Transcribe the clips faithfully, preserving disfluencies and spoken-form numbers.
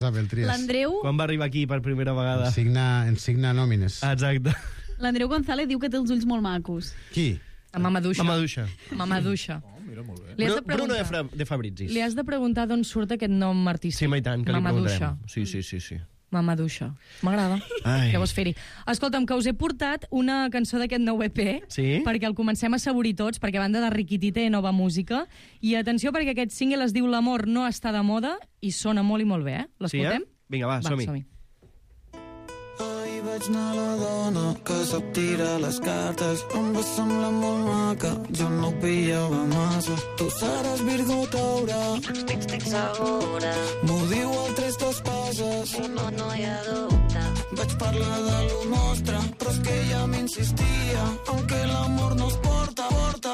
L'Andreu... Quan va arribar aquí per primera vegada? En signa, en signa nòmines. Exacte. L'Andreu González diu que té els ulls molt macos. Qui? A Mamaduixa. Mamaduixa. Mamaduixa. Oh, mira, molt bé. Li has de Bruno de, preguntar, Fra de Fabrizis. li has de preguntar d'on surt aquest nom artístic. Sí, mai tant, que li Mamaduixa. preguntarem. Sí, sí, sí, sí. Mamaduixa. M'agrada. Ai. Llavors fer-hi. Escolta'm, que us he portat una cançó d'aquest nou E P, Sí? perquè el comencem a saborir tots, perquè a banda de Riquití té nova música. I atenció, perquè aquest single es diu L'amor no està de moda i sona molt i molt bé, eh? L'escoltem? Sí, eh? Vinga, va, som-hi. som-hi. Ahir vaig anar a la dona que sap tirar les cartes. Em va semblar molt maca, jo no ho pillava massa. Tu seràs Virgo Taure, Estic segura, m'ho diu el tres dos passes. no, no hi ha dubte. Vaig parlar de lo nostre, però és que ella m'insistia en que l'amor no es porta, porta.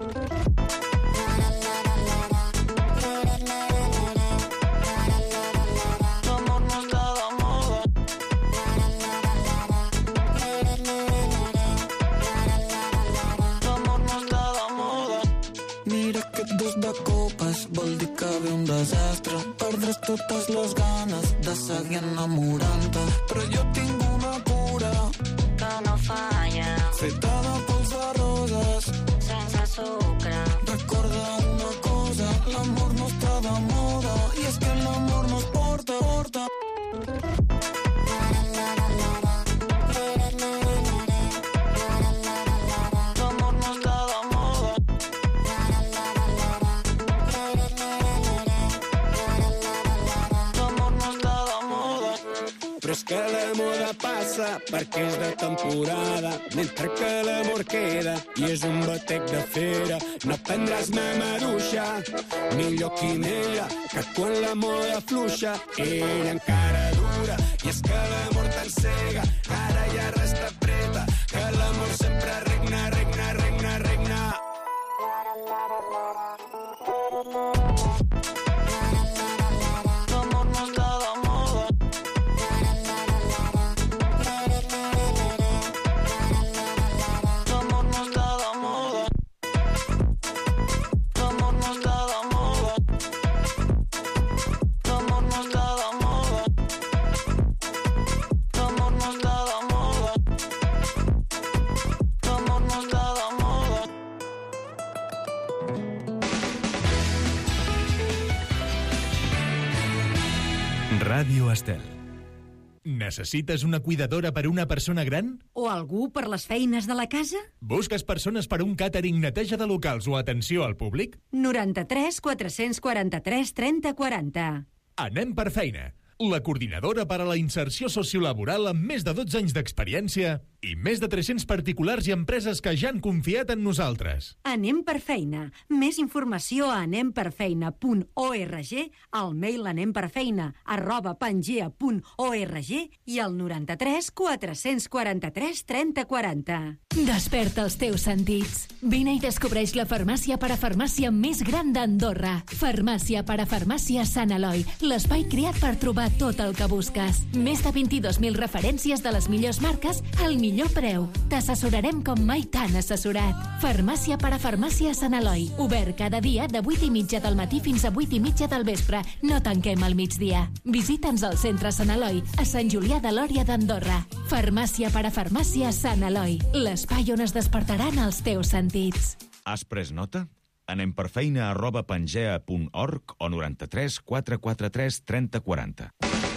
L'amor no està de moda. L'amor no està de moda. Mira aquest dos de copes, vol dir que ve un desastre. Perdràs totes les ganes de seguir enamorant-te. Però jo tinc una cura Que no falla, feta de pols de roses. sense sucre. Recorda una cosa, l'amor no està de moda. I és que l'amor no es porta, porta. L'amor no està de moda. L'amor no està de moda. Però és que la moda passa perquè és de temporada, mentre que l'amor queda i és un batec de fera. No prendràs Mamaduixa, millor quimera, que quan la moda fluixa ella encara dura. I és que l'amor t'encega, ara ja res t'apreta, que l'amor sempre regna, regna, regna, regna. L'amor no està de moda. L'amor no està de moda. L'amor no està de moda. L'amor no està de moda. L'amor no està de moda. L'amor no està de moda. Ràdio Estel. Necessites una cuidadora per a una persona gran? O algú per les feines de la casa? Busques persones per a un càtering, neteja de locals o atenció al públic? noranta-tres quatre-cents quaranta-tres trenta quaranta. Anem per feina. La coordinadora per a la inserció sociolaboral amb més de dotze anys d'experiència i més de tres-cents particulars i empreses que ja han confiat en nosaltres. Anem per feina. Més informació a anem per feina punt org, al mail anemperfeina arroba pangea punt org i al noranta-tres quatre-cents quaranta-tres trenta quaranta. Desperta els teus sentits. Vine i descobreix la farmàcia parafarmàcia més gran d'Andorra. Farmàcia parafarmàcia Sant Eloi, l'espai creat per trobar tot el que busques. Més de vint-i-dos mil referències de les millors marques al millor preu. T'assessorarem com mai t'han assessorat. Farmàcia parafarmàcia Sant Eloi. Obert cada dia de vuit i mitja del matí fins a vuit i mitja del vespre. No tanquem al migdia. Visita'ns al centre Sant Eloi, a Sant Julià de Lòria d'Andorra. Farmàcia parafarmàcia Sant Eloi, l'espai on es despertaran els teus sentits. Has pres nota? Anem per feina arroba pangea punt org o noranta-tres quatre quatre tres trenta quaranta.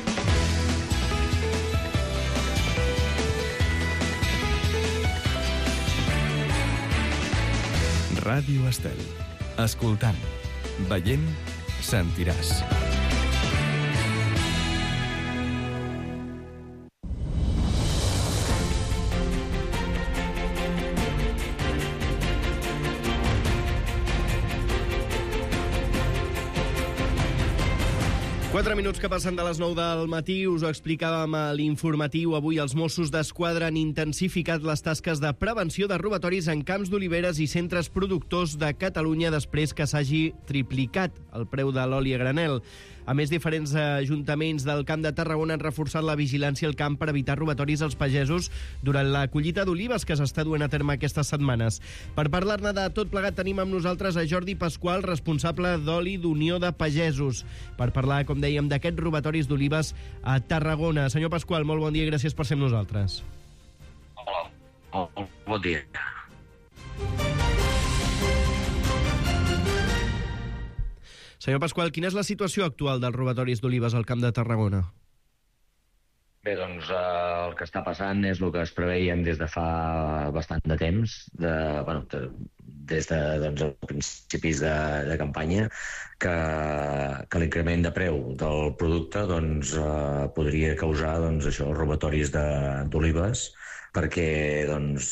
Ràdio Estel. Escoltant, veient, sentiràs. Quatre minuts que passen de les nou del matí, us ho explicàvem a l'informatiu. Avui els Mossos d'Esquadra han intensificat les tasques de prevenció de robatoris en camps d'oliveres i centres productors de Catalunya després que s'hagi triplicat el preu de l'oli a granel. A més, diferents ajuntaments del Camp de Tarragona han reforçat la vigilància al camp per evitar robatoris als pagesos durant la collita d'olives que s'està duent a terme aquestes setmanes. Per parlar-ne de tot plegat tenim amb nosaltres a Jordi Pasqual, responsable d'oli d'Unió de Pagesos, per parlar, com dèiem, d'aquests robatoris d'olives a Tarragona. Senyor Pasqual, molt bon dia i gràcies per ser amb nosaltres. Hola, oh, bon dia. Senyor Pasqual, quina és la situació actual dels robatoris d'olives al Camp de Tarragona? Bé, doncs eh, el que està passant és el que es preveien des de fa bastant de temps, de, bueno, de, des de doncs, principis de, de campanya, que, que l'increment de preu del producte doncs, eh, podria causar doncs, això, robatoris d'olives, perquè doncs,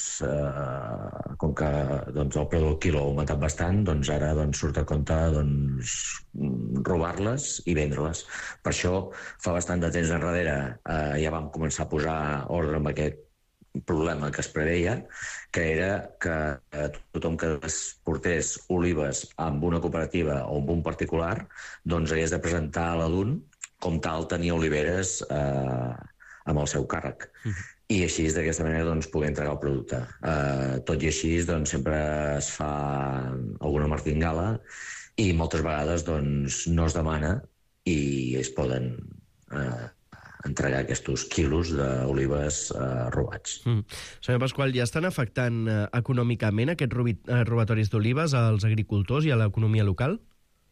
eh, com que doncs, el preu del quilo ha augmentat bastant, doncs ara doncs, surt a compte doncs, robar-les i vendre-les. Per això, fa bastant de temps enrere eh, ja vam començar a posar ordre amb aquest problema que es preveia, que era que eh, tothom que portés olives amb una cooperativa o amb un particular doncs hagués de presentar a l'A D U N com tal tenir oliveres eh, amb el seu càrrec. Uh-huh. I així, d'aquesta manera, doncs, poder entregar el producte. Uh, tot i així, doncs, sempre es fa alguna martingala i moltes vegades doncs, no es demana i es poden uh, entregar aquests quilos d'olives uh, robats. Mm. Senyor Pasqual, ja estan afectant uh, econòmicament aquests uh, robatoris d'olives als agricultors i a l'economia local?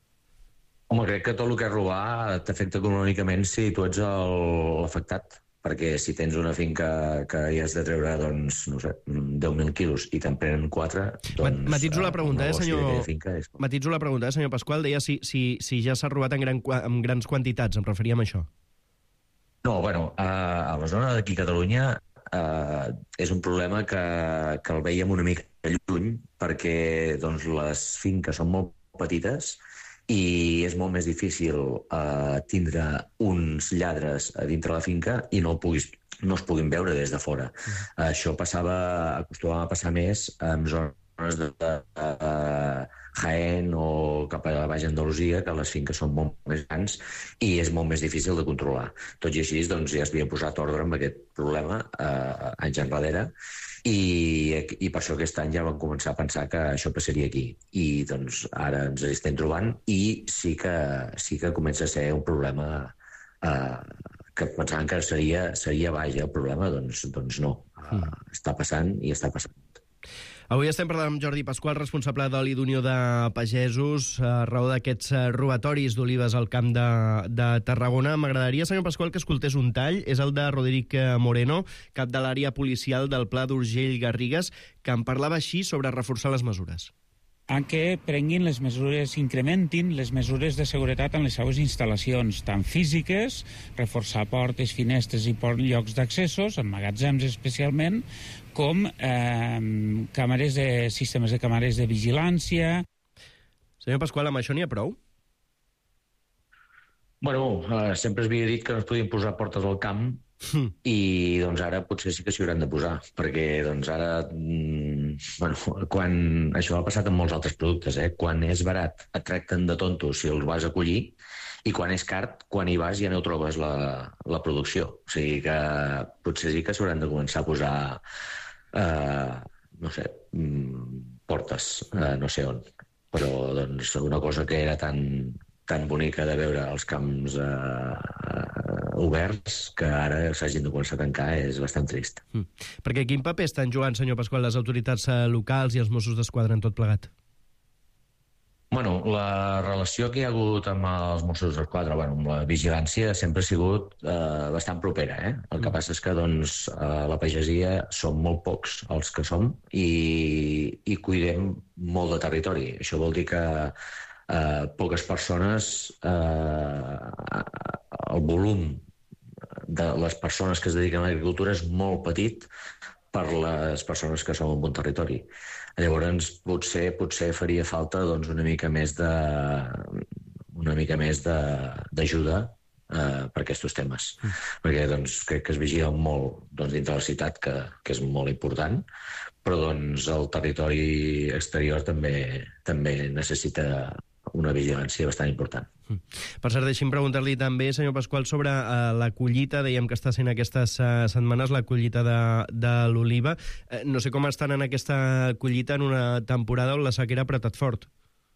Home, crec que tot el que és robar t'afecta econòmicament si tu ets l'afectat. Perquè si tens una finca que hi has de treure, doncs, no sé, deu mil quilos i te'n prenen quatre, doncs... Matitzo la pregunta, eh, senyor... És... Matitzo la pregunta, eh, senyor Pasqual. Deia si, si, si ja s'ha robat en, gran, en grans quantitats, em referia a això. No, bueno, a, a la zona d'aquí a Catalunya eh, és un problema que, que el veiem una mica lluny, perquè doncs, les finques són molt petites i és molt més difícil eh, tindre uns lladres a dintre la finca i no, puguis, no es puguin veure des de fora. Mm. Això passava, acostumava a passar més en zones de, de, de Jaén o cap a la Baix Andalusia, que les finques són molt més grans i és molt més difícil de controlar. Tot i així, doncs, ja s'havia posat ordre amb aquest problema eh, anys enrere, I, i per això aquest any ja vam començar a pensar que això passaria aquí. I doncs ara ens estem trobant i sí que, sí que comença a ser un problema eh, que pensaven que seria, seria baix el problema, doncs, doncs no. Eh, està passant i està passant. Avui estem parlant amb Jordi Pasqual, responsable d'oli d'Unió de Pagesos, a raó d'aquests robatoris d'olives al Camp de, de Tarragona. M'agradaria, senyor Pasqual, que escoltés un tall. És el de Roderic Moreno, cap de l'àrea policial del Pla d'Urgell-Garrigues, que en parlava així sobre reforçar les mesures. A que prenguin les mesures, incrementin les mesures de seguretat en les seues instal·lacions, tant físiques, reforçar portes, finestres i llocs d'accessos, en magatzems especialment, com eh, càmeres de, sistemes de càmeres de vigilància. Senyor Pasqual, amb això n'hi ha prou? Bueno, eh, sempre es havia dit que no es podien posar portes al camp mm. i doncs ara potser sí que s'hi hauran de posar, perquè doncs ara, mm, bueno, quan això ha passat amb molts altres productes, eh? Quan és barat et tracten de tonto si els vas a collir i quan és car, quan hi vas ja no trobes la, la producció. O sigui que potser sí que s'hauran de començar a posar, eh, no sé, mm, portes, eh, no sé on, però doncs una cosa que era tan... tan bonica de veure els camps eh, uh, oberts que ara s'hagin de començar a tancar és bastant trist. Mm. Perquè quin paper estan jugant, senyor Pasqual, les autoritats locals i els Mossos d'Esquadra en tot plegat? Bueno, la relació que hi ha hagut amb els Mossos d'Esquadra, bueno, amb la vigilància, sempre ha sigut eh, bastant propera. Eh? El que passa és que doncs, a la pagesia som molt pocs els que som i, i cuidem molt de territori. Això vol dir que Uh, poques persones, uh, el volum de les persones que es dediquen a l'agricultura és molt petit per les persones que som en un territori. Llavors, potser potser faria falta doncs, una mica més de una mica més d'ajuda uh, per aquests temes. Mm. Perquè doncs, crec que es vigila molt doncs, dintre de la ciutat, que, que és molt important, però doncs, el territori exterior també, també necessita una vigilància bastant important. Per cert, deixi'm preguntar-li també, senyor Pasqual, sobre uh, la collita, dèiem que està sent aquestes uh, setmanes la collita de, de l'oliva. Uh, no sé com estan en aquesta collita en una temporada on la sequera ha apretat fort.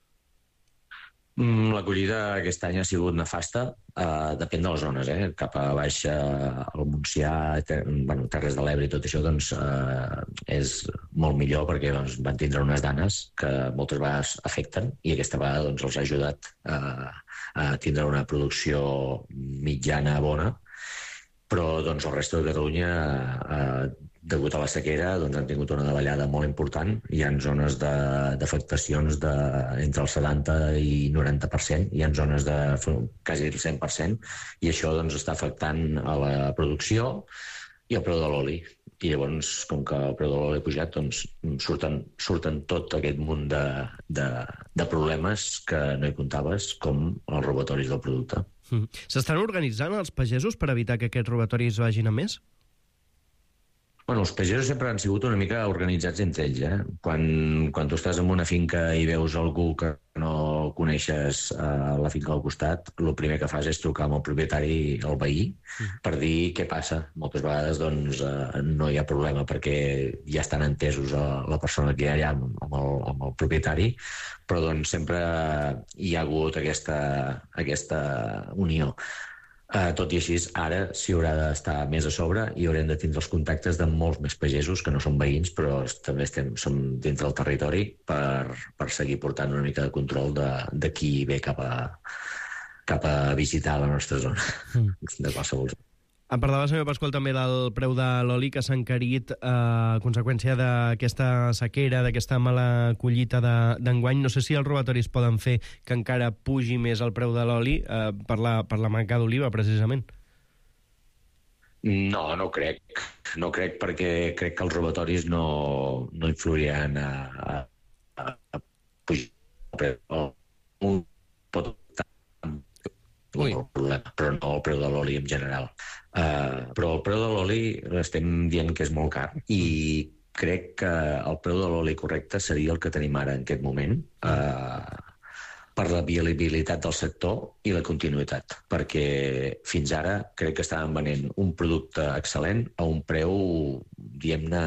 Mm, la collita aquest any ha sigut nefasta, uh, depèn de les zones, eh? Cap a baix, uh, el Montsià, ter bueno, Terres de l'Ebre i tot això, doncs uh, és molt millor perquè doncs, van tindre unes danes que moltes vegades afecten i aquesta vegada doncs, els ha ajudat uh, a tindre una producció mitjana bona, però doncs, el resto de Catalunya, eh, degut a la sequera, doncs, han tingut una davallada molt important. Hi ha zones d'afectacions de, de, entre el setanta i noranta per cent, hi ha zones de quasi el cent per cent, i això doncs, està afectant a la producció i el preu de l'oli. I llavors, com que el preu de l'oli ha pujat, doncs surten, surten tot aquest munt de, de, de problemes que no hi comptaves, com els robatoris del producte. Mm. S'estan organitzant els pagesos per evitar que aquests robatoris vagin a més? Bueno, els pagesos sempre han sigut una mica organitzats entre ells, eh? Quan, quan tu estàs en una finca i veus algú que no coneixes a la finca al costat, el primer que fas és trucar amb el propietari, el veí, per dir què passa. Moltes vegades doncs, no hi ha problema perquè ja estan entesos a la persona que hi ha allà amb el, amb el propietari, però doncs, sempre hi ha hagut aquesta, aquesta unió. Uh, tot i així, ara s'hi haurà d'estar més a sobre i haurem de tindre els contactes de molts més pagesos, que no són veïns, però també estem, som dintre del territori per, per seguir portant una mica de control de, de qui ve cap a, cap a visitar la nostra zona, mm. de qualsevol zona. Em parlava, senyor Pasqual, també del preu de l'oli que s'ha encarit eh, a conseqüència d'aquesta sequera, d'aquesta mala collita d'enguany. No sé si els robatoris poden fer que encara pugi més el preu de l'oli eh, per, la, per la manca d'oliva, precisament. No, no crec. No crec perquè crec que els robatoris no, no influiran a, a, a pujar el preu. Un pot el problema, però no el preu de l'oli en general. Uh, però el preu de l'oli estem dient que és molt car i crec que el preu de l'oli correcte seria el que tenim ara en aquest moment, uh, per la viabilitat del sector i la continuïtat, perquè fins ara crec que estàvem venent un producte excel·lent a un preu, diguem-ne,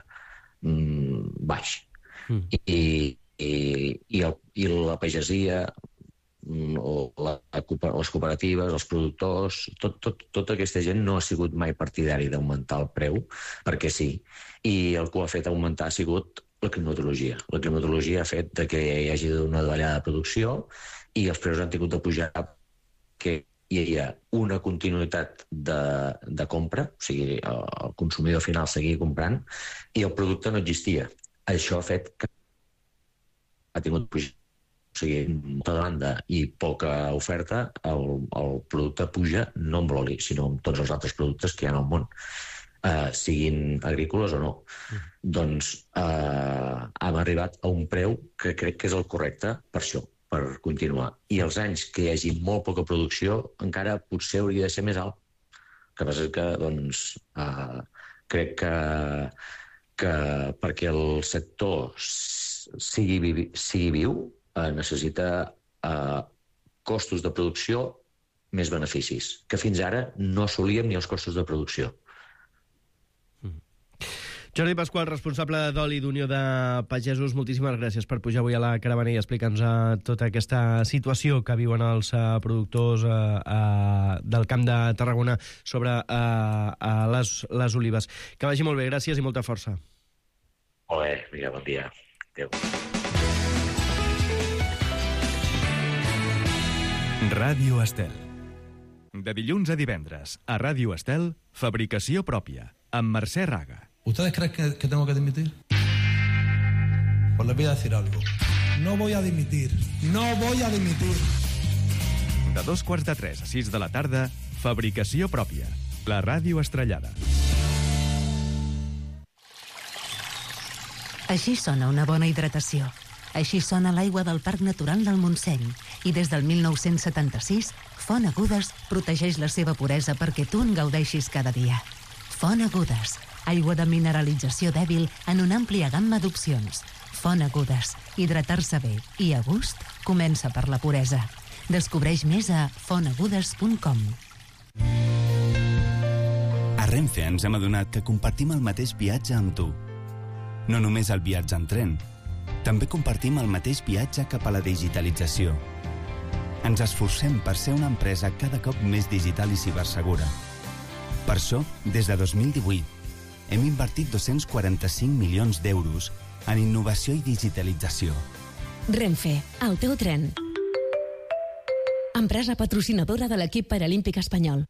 mm, baix. Mm. I, i, i, el, i la pagesia, o la, les cooperatives, els productors, tot, tot, tota aquesta gent no ha sigut mai partidari d'augmentar el preu, perquè sí. I el que ho ha fet augmentar ha sigut la climatologia. La climatologia ha fet que hi hagi una davallada de producció i els preus han tingut de pujar, que hi havia una continuïtat de, de compra, o sigui, el consumidor final seguia comprant, i el producte no existia. Això ha fet que ha tingut pujar. O sigui, molta demanda i poca oferta, el, el producte puja no amb l'oli, sinó amb tots els altres productes que hi ha al món, uh, siguin agrícoles o no. Mm. Doncs uh, hem arribat a un preu que crec que és el correcte per això, per continuar. I els anys que hi hagi molt poca producció encara potser hauria de ser més alt. El que passa és que, doncs, uh, crec que, que perquè el sector sigui, vi sigui viu, necessita eh, costos de producció més beneficis, que fins ara no assolíem ni els costos de producció. Mm. Jordi Pasqual, responsable d'Oli d'Unió de Pagesos, moltíssimes gràcies per pujar avui a la caravana i explicar-nos uh, tota aquesta situació que viuen els uh, productors uh, uh, del Camp de Tarragona sobre uh, uh, les, les olives. Que vagi molt bé, gràcies i molta força. Molt bé, mira, bon dia. Adéu. Ràdio Estel. De dilluns a divendres, a Ràdio Estel, fabricació pròpia, amb Mercè Raga. ¿Ustedes creen que, que tengo que dimitir? Pues les voy a decir algo. No voy a dimitir. No voy a dimitir. De dos quarts de tres a sis de la tarda, fabricació pròpia, la ràdio estrellada. Així sona una bona hidratació. Així sona l'aigua del Parc Natural del Montseny. I des del mil nou-cents setanta-sis, Font Agudes protegeix la seva puresa perquè tu en gaudeixis cada dia. Font Agudes, aigua de mineralització dèbil en una àmplia gamma d'opcions. Font Agudes, hidratar-se bé i a gust comença per la puresa. Descobreix més a fonagudes punt com. A Renfe ens hem adonat que compartim el mateix viatge amb tu. No només el viatge en tren, també compartim el mateix viatge cap a la digitalització. Ens esforcem per ser una empresa cada cop més digital i cibersegura. Per això, des de dos mil divuit, hem invertit dos-cents quaranta-cinc milions d'euros en innovació i digitalització. Renfe, el teu tren. Empresa patrocinadora de l'equip paralímpic espanyol.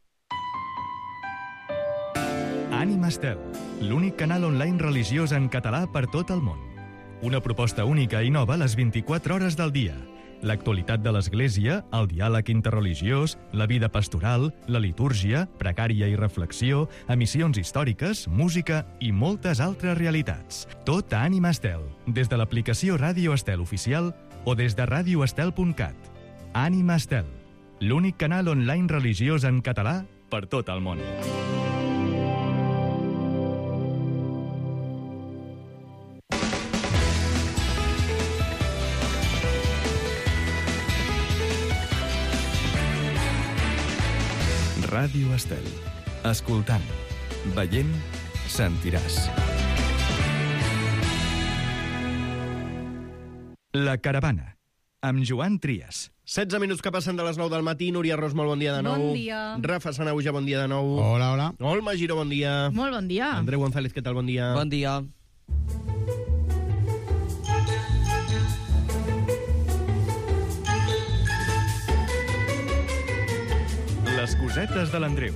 Ànima Estel, l'únic canal online religiós en català per tot el món. Una proposta única i nova a les vint-i-quatre hores del dia. L'actualitat de l'Església, el diàleg interreligiós, la vida pastoral, la litúrgia, pregària i reflexió, emissions històriques, música i moltes altres realitats. Tot a Ànima Estel, des de l'aplicació Ràdio Estel oficial o des de radio estel punt cat. Ànima Estel, l'únic canal online religiós en català per tot el món. Ràdio Estel. Escoltant, veient, sentiràs. La caravana, amb Joan Trias. setze minuts que passen de les nou del matí. Núria Ros, molt bon dia de nou. Bon dia. Rafa Sanauja, bon dia de nou. Hola, hola. Olma Giró, bon dia. Molt bon dia. Andreu González, què tal? Bon dia. Bon dia. Les cosetes de l'Andreu.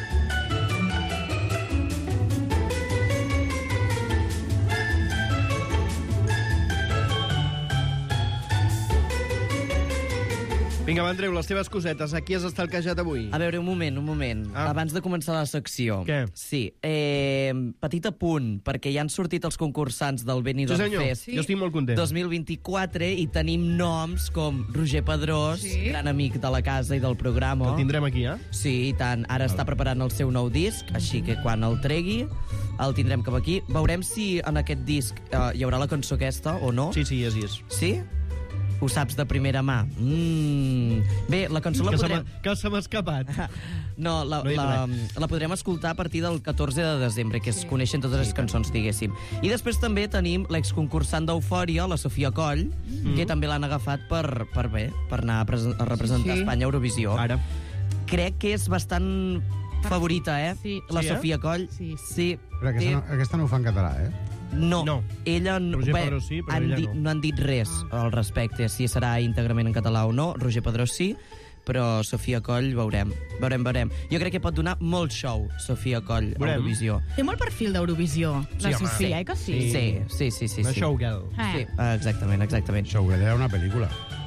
Vinga, va, Andreu, les teves cosetes. A qui has estalquejat avui? A veure, un moment, un moment. Ah. Abans de començar la secció. Què? Sí. Eh, petit apunt, perquè ja han sortit els concursants del Benidorm Sí, senyor. Fest. Sí. Jo estic molt content. dos mil vint-i-quatre i tenim noms com Roger Pedrós, sí. gran amic de la casa i del programa. El tindrem aquí, eh? Sí, i tant. Ara està preparant el seu nou disc, així que quan el tregui el tindrem cap aquí. Veurem si en aquest disc eh, hi haurà la cançó aquesta o no. Sí, sí, és, és. Sí? Ho saps de primera mà. Mm. Bé, la cançó la que podrem... Se que se m'ha escapat. No, la, no la, la podrem escoltar a partir del catorze de desembre, que es coneixen totes les cançons, diguéssim. I després també tenim l'exconcursant d'Eufòria, la Sofia Coll, mm. que també l'han agafat per, per bé, per anar a, a representar sí. Espanya a Eurovisió. Ara. Crec que és bastant favorita, eh? Sí. La sí, Sofia eh? Coll. Sí. sí. Però aquesta, no, aquesta no ho fa en català, eh? No, no. ella no, Roger bé, Pedrós sí, però han ella dit, no. no han dit res al respecte, si serà íntegrament en català o no. Roger Pedrós sí, però Sofia Coll veurem. Veurem, veurem. Jo crec que pot donar molt show, Sofia Coll, a Eurovisió. Té molt perfil d'Eurovisió, la Sí, home. Sofia, eh que sí? Sí, sí, sí. sí, Una sí. showgirl. Eh. Sí, exactament, exactament. Showgirl era una pel·lícula.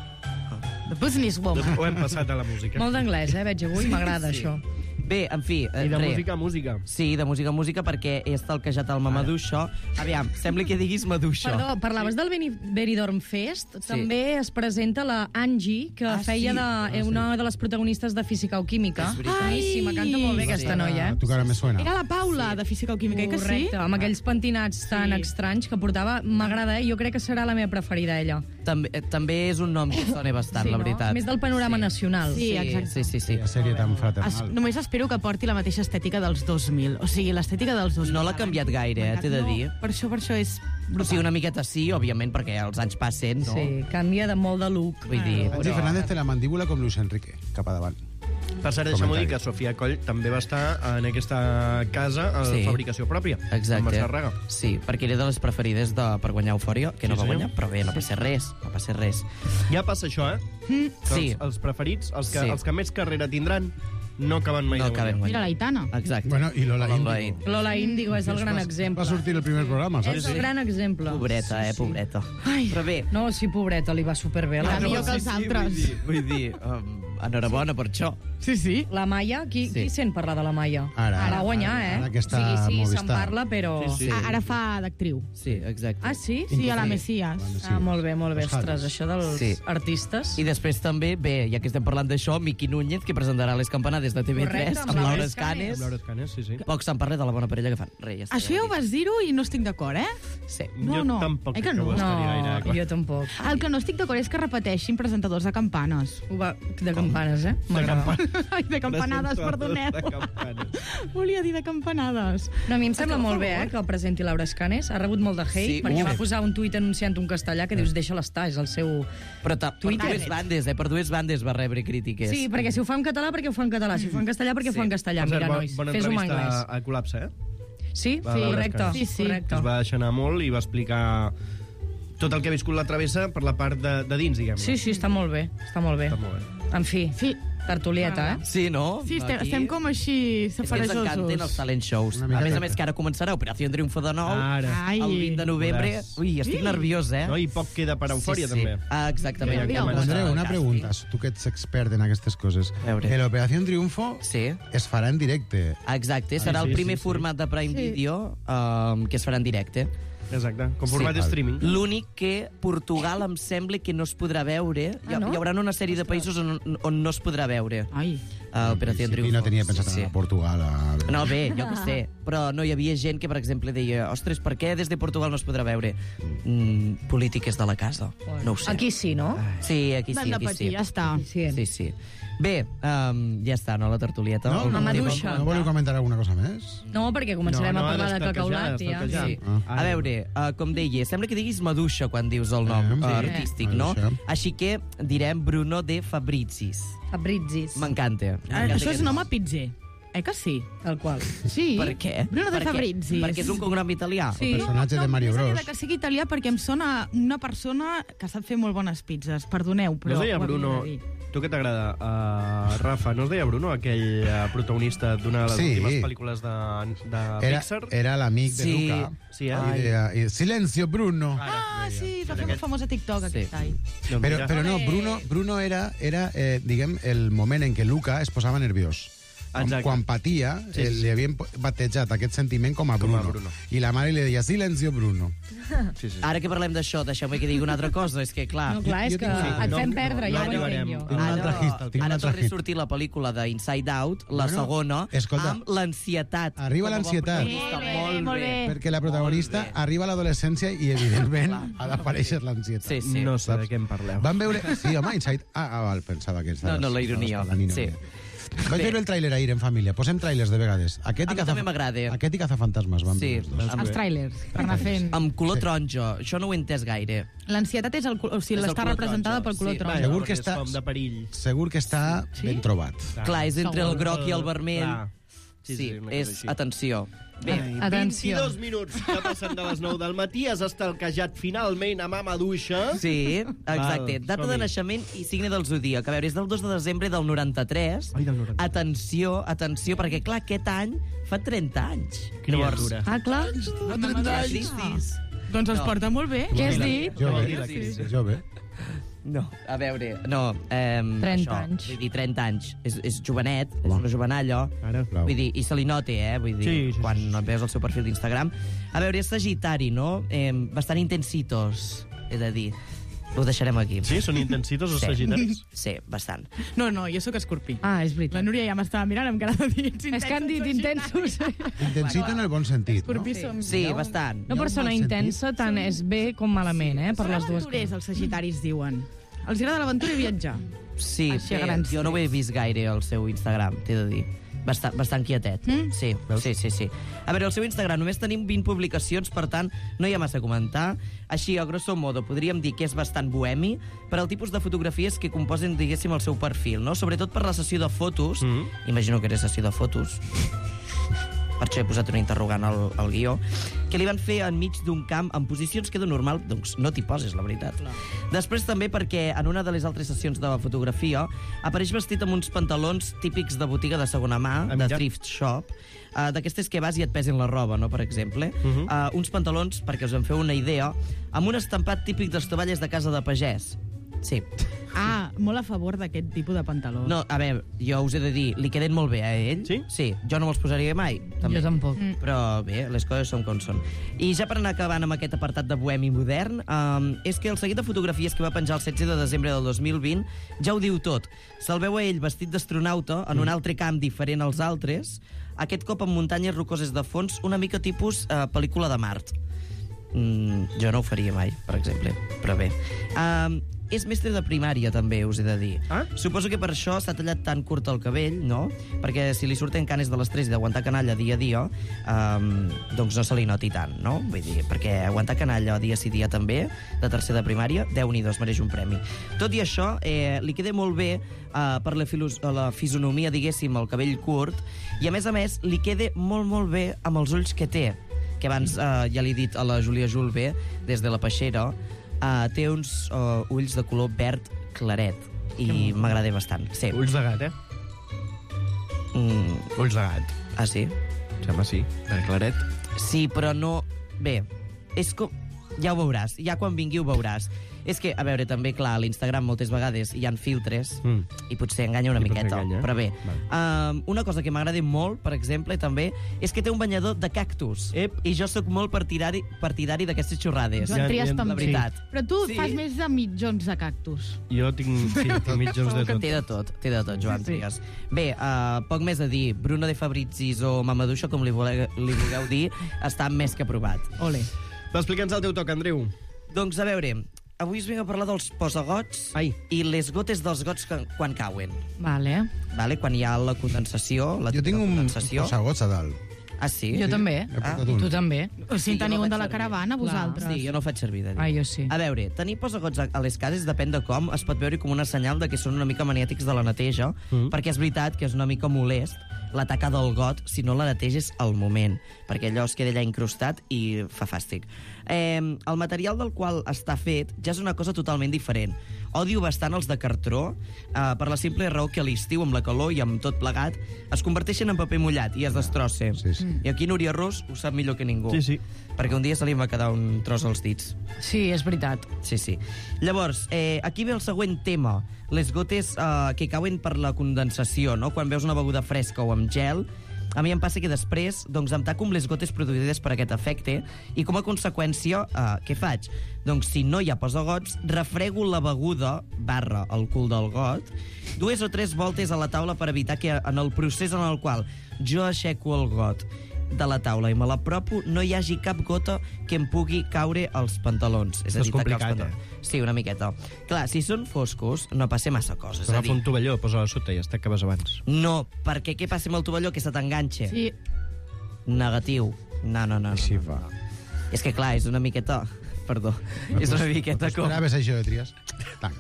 The Businesswoman. Ho hem passat a la música. Molt d'anglès, eh, veig avui, m'agrada Sí. això. Bé, en fi... Eh, I de re. música a música. Sí, de música a música, perquè he estalquejat el Mamadouxo. Aviam, sembla que diguis Maduixo. Perdó, parlaves del Beni- Benidorm Fest. Sí. També es presenta la Angie, que Ah, feia sí? de, Ah, una de les protagonistes de Física o Química. És veritat. Boníssima, canta molt bé aquesta noia, eh? Tu que ara me suena. Era la Paula, de Física o Química, eh que sí? Correcte, amb aquells pentinats tan Sí. estranys que portava. M'agrada, eh? Jo crec que serà la meva preferida, ella. També, eh, també és un nom que sona bastant, Sí, la no? veritat. Més del panorama nacional. Sí, exacte. Sí, sí, sí. La sèrie tan Es, fraternal. només espero que porti la mateixa estètica dels dos mil. O sigui, l'estètica dels dos mil. No l'ha canviat gaire, eh, t'he de No, dir. per això, per això és O sigui, una miqueta sí, òbviament, perquè els anys passen, no? Sí, canvia de molt de look. Vull dir, Angie però... Fernández té la mandíbula com Luis Enrique, cap a davant. Per cert, deixa'm-ho dir Comentari. que Sofia Coll també va estar en aquesta casa a Sí. fabricació pròpia. Amb Exacte. Mercè Raga. Sí, perquè era de les preferides de, per guanyar Eufòria, que no Sí, va senyor. guanyar, però bé, no passa res, no passa res. Ja passa això, eh? Mm, Que sí, Els, els preferits, els que, Sí. els que més carrera tindran, no acaben mai no de acaben guanyar. Mira la Aitana. Exacte. Bueno, i Lola Lola Índigo. Lola Índigo és el gran exemple. Va sortir el primer programa, saps? És el gran exemple. Pobreta, eh, pobreta. Ai. Però bé, No, sí, pobreta, li va superbé. Era La millor que els altres. Vull dir, vull dir um, enhorabona per això. Sí, sí. La Maia, qui, Sí. qui sent parlar de la Maia? Ara, Va guanyar, ara, eh? ara que està sí, sí, Movistar. se'n parla, però... Sí, sí. A- Ara fa d'actriu. Sí, exacte. Ah, sí? Sí, a la Sí. Messias. Ah, molt bé, molt bé. Els Ostres, Javis. això dels Sí. artistes... I després també, bé, ja que estem parlant d'això, Miqui Núñez, que presentarà les campanades de T V tres Correcte, amb amb Laura Laura Escanes. Escanes. Laura Escanes, sí, sí. Poc se'n parla de la bona parella que fan. Re, ja està. Això ja ho vas dir-ho i no estic d'acord, eh? Sí. No, jo no. tampoc Eh que crec no? ho estaria No, gaire clar. jo tampoc. El que no estic d'acord és que repeteixin presentadors de campanes. Ho va... De campanes, eh? De campanes. Ai, de campanades, Presentadors perdoneu. de campanes. Volia dir de campanades. No, a mi em sembla Esteu a molt bé, favor? eh, que el presenti Laura Escanes. Ha rebut molt de hate, Sí, perquè uf. va posar un tuit anunciant un castellà que dius, deixa-la estar, és el seu... Però ta, per Twitter. dues bandes, eh? Per dues bandes va rebre crítiques. Sí, perquè si ho fa en català, perquè ho fa en català. Si ho fa en castellà, perquè ho fa en castellà. Per cert, Mira, bo- nois, bona fes-ho en entrevista anglès. a Col·lapse, eh? Sí, Va, sí, Laura correcte. Escanes. Sí, sí. correcte. Es va deixar anar molt i va explicar tot el que ha viscut la travessa per la part de, de dins, diguem-ne. Sí, sí, està molt bé. Està molt bé. Està molt bé. En fi, Sí. tertulieta, eh? Sí, no? Sí, estem, Aquí- estem com així És que ens encanten els safarejosos. talent shows. Una A mica més a de- més, que ara començarà Operació Triunfo de nou, Ara. Ai. el vint de novembre. Veuràs. Ui, estic Sí. nerviós, eh? No? I poc queda per Eufòria, sí, sí. també. Ah, exactament. Mira, Ja mira, comença Andreu, el una càsting. pregunta. Tu que ets expert en aquestes coses. A veure. El Operación Triunfo Sí. es farà en directe. Exacte, serà sí, el primer sí, sí. format de Prime Sí. Video um, que es farà en directe. Exacte, com format Sí. de streaming. L'únic que Portugal em sembla que no es podrà veure. Hi, Ah, no? hi haurà una sèrie de països on, on no es podrà veure. Ai. A Operació I Triunfo. no tenia pensat Sí. anar a Portugal. A... No, bé, jo què sé. Però no hi havia gent que, per exemple, deia ostres, per què des de Portugal no es podrà veure? Mm, polítiques de la casa. No ho sé. Aquí sí, no? Sí, aquí sí, Van de aquí patir, sí. ja està. Sí. Sí, sí. Bé, um, ja està, no, la tertulieta. No, El no, tema- maduixa. no voleu comentar alguna cosa més? No, perquè començarem No, no, a parlar ha de d'estar cacaulat. que ja, Ja, està que ja. sí. Ah. A veure, uh, com deia, sembla que diguis Maduixa quan dius el nom Eh, uh, sí. artístic, no? Maduixa. Així que direm Bruno de Fabrizis. Fabrizis. M'encanta. Ah, Això és un home pizzer. Eh que sí? El qual. Sí. Per què? Bruno de Per què? Fabrizis. Perquè és un cognom italià. Sí. El personatge de Mario Més enllà Bros. de que sigui italià, perquè em sona una persona que sap fer molt bones pizzas. Perdoneu, però... No es deia ho havia Bruno... de dir. Tu què t'agrada, uh, Rafa? No es deia Bruno, aquell uh, protagonista d'una de les Sí. últimes pel·lícules de, de Era, Pixar? era l'amic de Sí. Luca. Sí, eh? I deia, i, Silencio, Bruno. Ah, sí, va fer molt famós a TikTok, aquest tall. Doncs Però, mira. però no, Bruno, Bruno era, era eh, diguem, el moment en què Luca es posava nerviós. Quan, Exacte. quan patia, Sí, eh, sí. li havien batejat aquest sentiment com a Com a Bruno. Bruno. I la mare li deia, silencio, Bruno. Sí, sí. Ara que parlem d'això, deixeu-me que digui una altra cosa. És que, clar... No, clar, és jo que tinc una- et no, fem no, perdre, no ja ho arribarem. entenc jo. Tinc un altre hit, tinc un ara altre torna a hit. sortir la pel·lícula d'Inside Out, la Bueno, segona, escolta, amb l'ansietat. arriba Com a bon l'ansietat. protagonista. Bé, bé, Molt molt bé. bé. Perquè la protagonista Molt bé. arriba a l'adolescència i, evidentment, ha d'aparèixer l'ansietat. Sí, sí. No sé de què em parleu. Van veure... Sí, home, Inside... Ah, ah val, pensava que... No, no, la ironia. Sí. Vaig veure el tràiler ahir en família. Posem tràilers de vegades. Aquest A i mi també m'agrada. Aquest i Cazafantasmes van Sí, veure els dos. Els tràilers, per anar fent... Amb color taronja. Això no ho he entès gaire. L'ansietat és el... col- O sigui, És el està color representada taronja. pel color Sí, taronja. Segur perquè que és està- com de perill. Segur que està ben trobat. Clar, és entre el groc i el vermell. Clar. Sí, Sí, sí, una cosa és... així. Atenció. Bé, Atenció. vint-i-dos minuts que passen de les nou del matí. Has estalquejat finalment a Mama Duixa. sí, exacte. Val, Data de som-hi. naixement i signe del zodíac. A veure, és del dos de desembre del noranta-tres. Ai, del noranta-tres. Atenció, atenció, perquè, clar, aquest any fa trenta anys. Criatura. Ah, clar. No, trenta anys. Doncs els No. porta molt bé. Què has dit? Jove, Sí, sí, sí. jove. No, a veure, no... Eh, trenta això, anys. Vull dir, trenta anys. És, és jovenet, és una jovenalla. Ara. Bravo. Vull dir, i se li nota, eh? Vull dir, Sí, sí, quan sí, sí. veus el seu perfil d'Instagram. A veure, és sagitari, no? Eh, bastant intensitos, he de dir. Ho deixarem aquí. Sí? Són intensitos els Sí. sagitaris? Sí, bastant. No, no, jo sóc escorpí. Ah, és veritat. La Núria ja m'estava mirant amb cara de dits És que han dit intensos. Intensito en el bon sentit, no? Escorpí som... Sí, bastant. Una persona mal sentit. intensa tant és bé com malament, eh? Per Són les dues aventurers, coses. els sagitaris, diuen. Els agrada l'aventura i viatjar. Sí, Així a bé, grans jo no ho he vist gaire, el seu Instagram, t'he de dir. Bastant, bastant quietet. Mm? Sí, sí, sí, sí. A veure, al seu Instagram només tenim vint publicacions, per tant, no hi ha massa a comentar. Així, a grosso modo, podríem dir que és bastant bohemi per al tipus de fotografies que composen, diguéssim, el seu perfil, no? Sobretot per la sessió de fotos. Mm. Imagino que era sessió de fotos. Per això he posat una interrogant al, al guió, que li van fer enmig d'un camp en posicions que de normal doncs, no t'hi poses, la veritat. Clar. Després també perquè en una de les altres sessions de fotografia apareix vestit amb uns pantalons típics de botiga de segona mà, A de mitjà. thrift shop, uh, d'aquestes que vas i et pesen la roba, no?, per exemple. Uh Mhm. -huh. uh, uns pantalons, perquè us en feu una idea, amb un estampat típic dels tovalles de casa de pagès. Sí. Ah, molt a favor d'aquest tipus de pantaló. No, a veure, jo us he de dir, li queden molt bé a ell. Sí? Sí, jo no me'ls posaria mai. També. Jo tampoc. Mm. Però bé, les coses són com són. I ja per anar acabant amb aquest apartat de bohemi modern, um, és que el seguit de fotografies que va penjar el setze de desembre del dos mil vint ja ho diu tot. Se'l veu a ell vestit d'astronauta en un altre camp diferent als altres, aquest cop amb muntanyes rocoses de fons, una mica tipus uh, pel·lícula de Mart. Mm, jo no ho faria mai, per exemple, però bé. Um, és mestre de primària, també, us he de dir. Ah? Suposo que per això s'ha tallat tan curt el cabell, no? Perquè si li surten canes de l'estrès i d'aguantar canalla dia a dia, um, doncs no se li noti tant, no? Vull dir, perquè aguantar canalla dia sí dia també, de tercer de primària, Déu-n'hi-do, es mereix un premi. Tot i això, eh, li queda molt bé uh, per la, filos la fisonomia, diguéssim, el cabell curt, i a més a més li queda molt, molt bé amb els ulls que té, que abans uh, ja l'he dit a la Júlia Julve, des de la Peixera, Uh, té uns uh, ulls de color verd claret i m'agrada bastant. Sí. Ulls de gat, eh? Mm. Ulls de gat. Ah, sí? Sembla sí, de claret. Sí, però no... Bé, és com... Ja ho veuràs, ja quan vingui ho veuràs. És que, a veure, també, clar, a l'Instagram moltes vegades hi ha filtres mm. i potser enganya una I miqueta, enganya. però bé. Vale. Um, una cosa que m'agrada molt, per exemple, també, és que té un banyador de cactus. Ep. I jo sóc molt partidari, partidari d'aquestes xorrades. Joan Trias ja- també. La veritat. Però tu Sí. fas més de mitjons de cactus. Jo tinc, sí, tinc mitjons de tot. Té de tot, té de tot, Joan Sí, sí. Trias. Bé, uh, poc més a dir. Bruno de Fabrizis o Mamadouxa, com li, vole, li vulgueu dir, està més que aprovat. Ole. Va, explica'ns el teu toc, Andreu. Doncs, a veure, avui us vinc a parlar dels posagots Ai. i les gotes dels gots que, quan cauen. Vale. Vale? Quan hi ha la condensació, la Jo tinc un, un condensació. posagots a dalt. Ah, sí? Jo també. He Ah, portat I un. tu també. O sigui, jo teniu no un de faig la servir. caravana, vosaltres. Sí, jo no ho faig servir de dir. Ah, jo sí. A veure, tenir posagots a a les cases, depèn de com, es pot veure com una senyal de que són una mica maniàtics de la neteja, Mm. perquè és veritat que és una mica molest l'atacar del got si no la neteges al moment, perquè allò es queda allà incrustat i fa fàstic. Eh, el material del qual està fet ja és una cosa totalment diferent. Odio bastant els de cartró, eh, per la simple raó que a l'estiu, amb la calor i amb tot plegat, es converteixen en paper mullat i es destrossen. Sí, sí. I aquí Núria Ros ho sap millor que ningú. Sí, sí. Perquè un dia se li va quedar un tros als dits. Sí, és veritat. Sí, sí. Llavors, eh, aquí ve el següent tema. Les gotes eh, que cauen per la condensació, no? Quan veus una beguda fresca o amb gel, a mi em passa que després doncs, em taco amb les gotes produïdes per aquest efecte i com a conseqüència, eh, què faig? Doncs si no hi ha posagots, refrego la beguda, barra el cul del got, dues o tres voltes a la taula per evitar que en el procés en el qual jo aixeco el got de la taula i me l'apropo, no hi hagi cap gota que em pugui caure als pantalons. És a És dir, tacar els complicat, pantalons. Sí, una miqueta. Clar, si són foscos, no passa massa coses. És a Agafa dir, un tovalló, posa-la sota i ja està, acabes abans. no, perquè què passa amb el tovalló? Que se t'enganxa. Sí. Negatiu. No, no, no. no. Així va. És que, clar, és una miqueta... Perdó. És una miqueta com... Esperaves això, eh, Trias? Tant.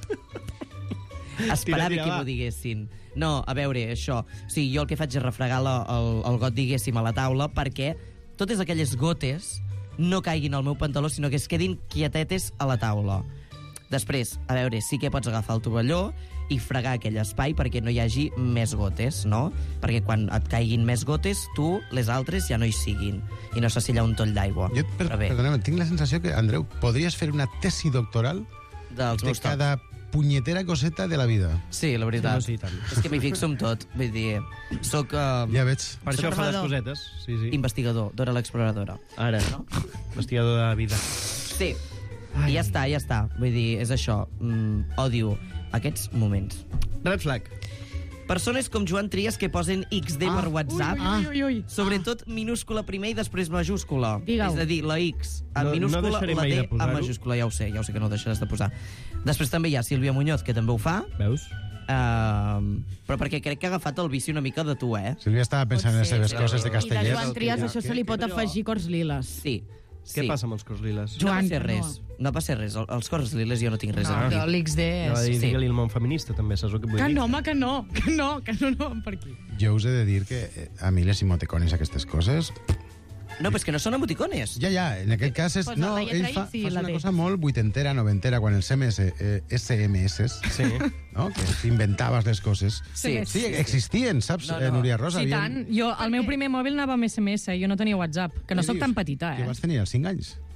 Esperava Tira, tira, que va. m'ho diguessin. No, a veure, això... O sigui, jo el que faig és refregar la, el, el got, diguéssim, a la taula perquè totes aquelles gotes no caiguin al meu pantaló, sinó que es quedin quietetes a la taula. Després, a veure, sí que pots agafar el tovalló i fregar aquell espai perquè no hi hagi més gotes, no? Perquè quan et caiguin més gotes, tu, les altres, ja no hi siguin. I no sé si hi ha un toll d'aigua. Jo, per, Però bé, perdona'm, tinc la sensació que, Andreu, podries fer una tesi doctoral dels de meus tocs. cada punyetera coseta de la vida. Sí, la veritat. Sí, no, sí, tant. És que m'hi fixo en tot. Vull dir, soc... Uh, Ja veig. Per això fa les cosetes. Sí, sí. investigador, Dora l'exploradora. Ara, no? Investigador de vida. Sí. I ja està, ja està. Vull dir, és això. Mm, odio aquests moments. Red flag. Persones com Joan Trias que posen ics de Ah. per WhatsApp, Ui, ui, ui, ui. sobretot minúscula primer i després majúscula. Digue-ho. És a dir, la X en No- no minúscula, deixaré la mai D de en posar-ho. majúscula. Ja ho sé, ja ho sé que no ho deixaràs de posar. Després també hi ha Sílvia Muñoz, que també ho fa, Veus? uh, però perquè crec que ha agafat el vici una mica de tu, eh? Sílvia estava pensant en les seves sí. coses de I de castellers. Joan Trias, això se li pot Però- afegir cors liles. Sí. Què sí. passa amb els cors liles? No Joan, passa no. res. No passa res. El- Els cors liles jo no tinc res No, a dir. però l'X D No, és... dir, sí. digue-li el món feminista, també, saps el que vull Que dir? no, home, que no, que no, que no, no, per aquí. Jo us he de dir que eh, a mi les emoticones, aquestes coses... No, però és que no són emoticones. Ja, ja, en aquest cas és... Pues No, la lletra ell fa, X i fa la una D. cosa molt vuitentera, noventera, quan els M S, eh, S M S, Sí. no? que t'inventaves les coses. Sí, Sí, existien, saps, No, no, no. no. Núria Rosa? Sí, havien- tant. Jo, el meu primer mòbil anava amb S M S, jo no tenia WhatsApp, que no Què sóc dius? tan petita, Que eh? vas tenir als cinc anys?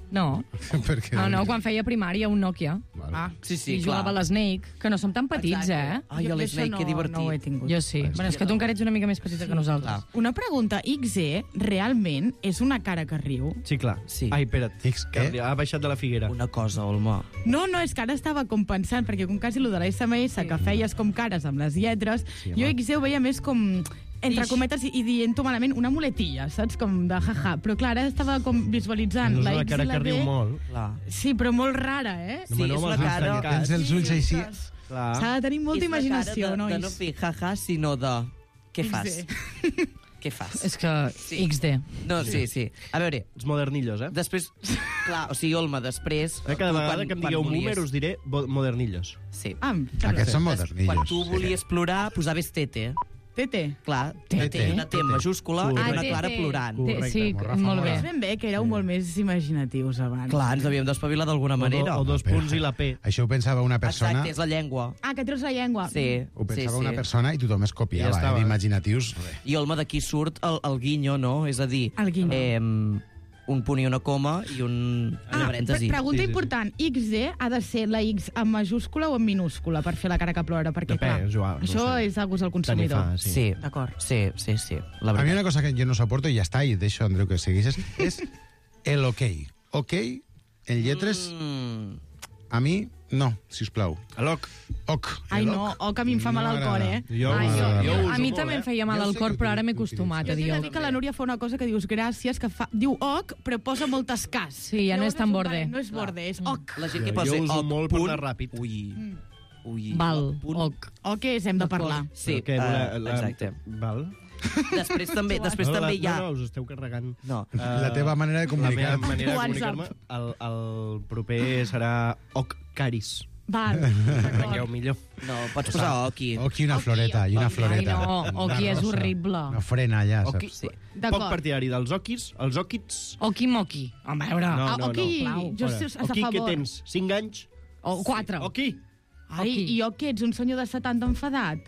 No. Perquè... No, no, quan feia primària, un Nokia. Ah, sí, sí, I clar. jugava a l'Snake, que no som tan petits, Exacte. eh? Ai, a l'Snake, no, que divertit. no ho he tingut. Jo sí. Bueno, és que tu encara ets una mica més petita que nosaltres. Una pregunta, X E realment és una cara que riu? Sí, clar. Sí. Ai, espera't. Que ha baixat de la figuera. Una cosa, Olma. No, no, és que ara estava com pensant, perquè com quasi allò de la S M S, que feies com cares amb les lletres, Sí, jo home. X E ho veia més com entre Ix. cometes i, i dient-ho malament, una muletilla, saps? Com de jaja. Però clar, ara estava com visualitzant És la una X cara i la que D. riu molt. Clar. Sí, però molt rara, eh? Sí, és una cara... Tens els ulls així... S'ha de tenir molta és una imaginació, cara de, nois. de no fer jaja, sinó de... Què fas? X Què fas? És que X D. No, sí, sí. A veure... Els modernillos, eh? Després... Clar, o sigui, Olma, després... Eh, Cada tu vegada quan- que em quan digueu volies- boomer us diré bo- modernillos. Sí. Ah, Aquests són Quan modernillos. tu volies plorar, posaves tete. Tete. Clar, Tete. tete. Una T majúscula i Ah, una tete. Clara plorant. Correcte, Sí, com Rafa molt Mora. bé. És ben bé que éreu molt més imaginatius abans. Clar, ens havíem d'espavilar d'alguna manera. O, do, o dos Però- punts i la P. Això ho pensava una persona... Exacte, és la llengua. Ah, que treus la llengua. Sí, Ho pensava sí, sí. una persona i tothom es Ja copiava, estava. eh, d'imaginatius. res. I, Olma, d'aquí surt el, el guinyo, no? És a dir, El guinyo. eh, un punt i una coma i un Ah, parèntesi. pre- pregunta Sí, sí, sí. important. X D ha de ser la X en majúscula o en minúscula per fer la cara que plora? Perquè, Depèn, clar, Joan, no això sé. és a gust del Tant hi consumidor. fa, Sí, sí. sí. D'acord. Sí, sí, sí. La A mi veritat. una cosa que jo no soporto, i ja està, i deixo, Andreu, que segueixes, és el ok. Ok, en lletres, Mm. a mi, no, sisplau. L'oc. Ok. Ai, El no, ok. o que a mi em fa No mal al cor, m'agrada. eh? Jo, Ai, jo, jo jo A uso mi molt, també eh? em feia mal Jo al sé cor, que però ara m'he tu- tu acostumat Jo a t'he dir de ok. dir que la Núria fa una cosa que dius gràcies, que fa, diu oc, però posa moltes cas. Sí, ja no és tan un borde. parell, No és borde, és oc. La gent que Jo- posa jo uso oc, molt per punt, anar ràpid. Ui, ui. Val, punt. ok. O què és? Hem de parlar. Sí, Però què, eh, la, la, exacte. Val. Després també, després no, també la, hi ha... No, no, us esteu carregant. No. La teva manera de La comunicar. meva manera de WhatsApp. comunicar-me, el, el proper serà Oc Caris. Val, Entengueu millor. No, pots posar oqui. Oqui una floreta, i una Ai, floreta. no, Una oqui és rosa. horrible. Una frena allà, Oqui, saps? Sí. Poc d'acord. partidari dels oquis, els oquits... Oqui moqui. A veure. No, Ah, no, oqui, no. jo Fora. estic a Oqui, què favor. tens? cinc anys? O quatre. Oqui. Ai, Oqui. i oc què ets? Un senyor de setanta enfadat?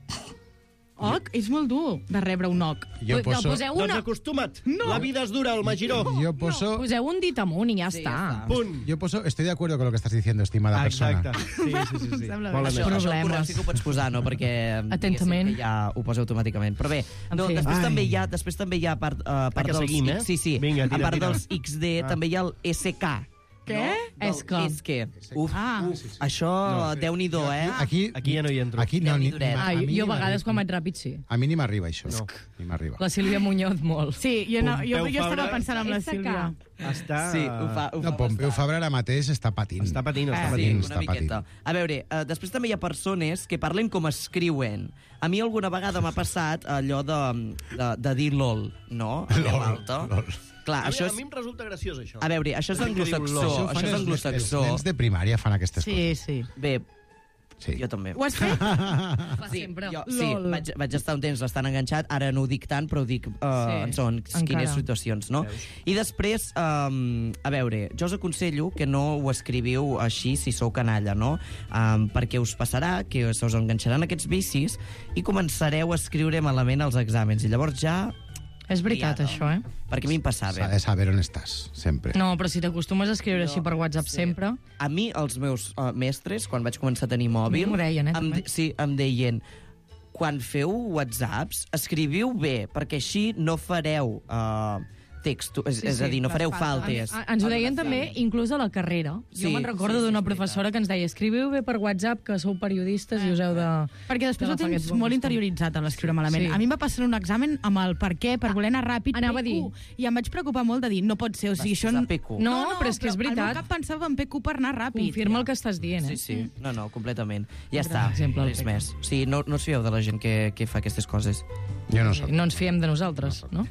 Oc? És molt dur de rebre un oc. Jo No, poso... poseu Doncs una... acostuma't. No. La vida és dura, el Magiró. Jo poso... Poseu un dit amunt i ja Sí, està. ja està. Punt. Yo poso, estoy de acuerdo con lo que estás diciendo, estimada Ah, persona. exacte. Sí, sí, sí. sí. Sembla bé. Molt Això, bé. això al Problemes. correu sí que ho pots posar, no? Perquè Atentament. diguéssim que ja ho posa automàticament. Però bé, En no, fi. després Ai. també hi ha, després també hi ha a part, uh, a part que dels seguim, eh? X, sí, sí, Vinga, tira, a part tira. dels X D Ah. també hi ha el S K. Què? No? És que. És que. Uf, Ah. uf, això, Déu-n'hi-do, eh? Aquí, Aquí ja no hi entro. Aquí no, ni, Déu-n'hi-do. ni- a Ai, mi jo ni a vegades m'arriba. quan vaig ràpid sí. A mi ni m'arriba això. No. Ni m'arriba. La Sílvia Muñoz molt. Sí, jo, no, jo, Pompeu jo estava Fabra. pensant amb la S K. Sílvia. Està... Sí, ho fa, ho fa No, Pompeu bastant. Fabra ara mateix està patint. Està patint, està Sí, patint. una està miqueta. A veure, uh, després també hi ha persones que parlen com escriuen. A mi alguna vegada m'ha passat allò de, de, de dir lol, no? A veu Lol, alta. lol. Clar, A, això mi, és... a mi em resulta graciós, això. A veure, això és La gent que diu anglosaxó, lol. ho fan això és els- anglosaxó. Els nens de primària fan aquestes Sí, sí. Bé, Sí. jo també. Ho has fet? Fa Sí, sempre. jo, sí Lol. vaig, vaig estar un temps bastant enganxat, ara no ho dic tant, però ho dic uh, Sí, en segons encara. quines situacions, no? I després, um, a veure, jo us aconsello que no ho escriviu així si sou canalla, no? Um, perquè us passarà que se us enganxaran aquests vicis i començareu a escriure malament els exàmens, i llavors ja... És veritat, Liada. això, eh? Perquè a mi em passava. S'ha de saber on estàs, sempre. No, però si t'acostumes a escriure així per WhatsApp Sí. sempre... A mi, els meus uh, mestres, quan vaig començar a tenir mòbil... M'ho deien, eh, em, també. de- sí, em deien, quan feu whatsapps, escriviu bé, perquè així no fareu uh, texto, és, Sí, és a sí, dir, no les fareu faltes. faltes. A- Ens ho deien també, inclús a la carrera. Sí, jo me'n recordo sí, sí, d'una és professora que ens deia escriviu bé per WhatsApp, que sou periodistes i us heu de... Perquè després ho d'agafar tens aquests bons molt costums. interioritzat, amb l'escriure malament. Sí. A mi em va passar un examen amb el per què, per voler anar ràpid, Anava a P Q, dir. i em vaig preocupar molt de dir, no pot ser, o sigui, Vas això... posar P Q. No, però és que és Al meu veritat. cap pensava en P Q per anar ràpid. Confirma el que estàs dient, eh? Sí, sí. No, no, completament. Ja Un està, gran exemple, el res Peca. més. O sigui, no, no us fieu de la gent que, que fa aquestes coses. Jo no soc. No ens fiem de nosaltres, no?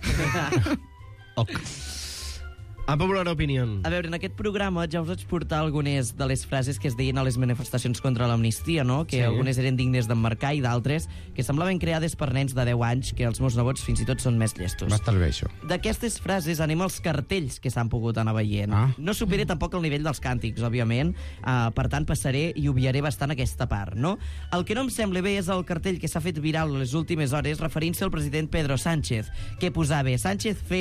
A popular opinion. A veure, en aquest programa ja us vaig portar algunes de les frases que es deien a les manifestacions contra l'amnistia, no? Que Sí. algunes eren dignes d'emmarcar i d'altres que semblaven creades per nens de deu anys, que els meus nebots fins i tot són més llestos. Va estar bé, això. D'aquestes frases anem als cartells que s'han pogut anar veient. Ah. No supera tampoc el nivell dels càntics, òbviament, uh, per tant passaré i obviaré bastant aquesta part, no? El que no em sembla bé és el cartell que s'ha fet viral les últimes hores referint-se al president Pedro Sánchez, que posava Sánchez feo.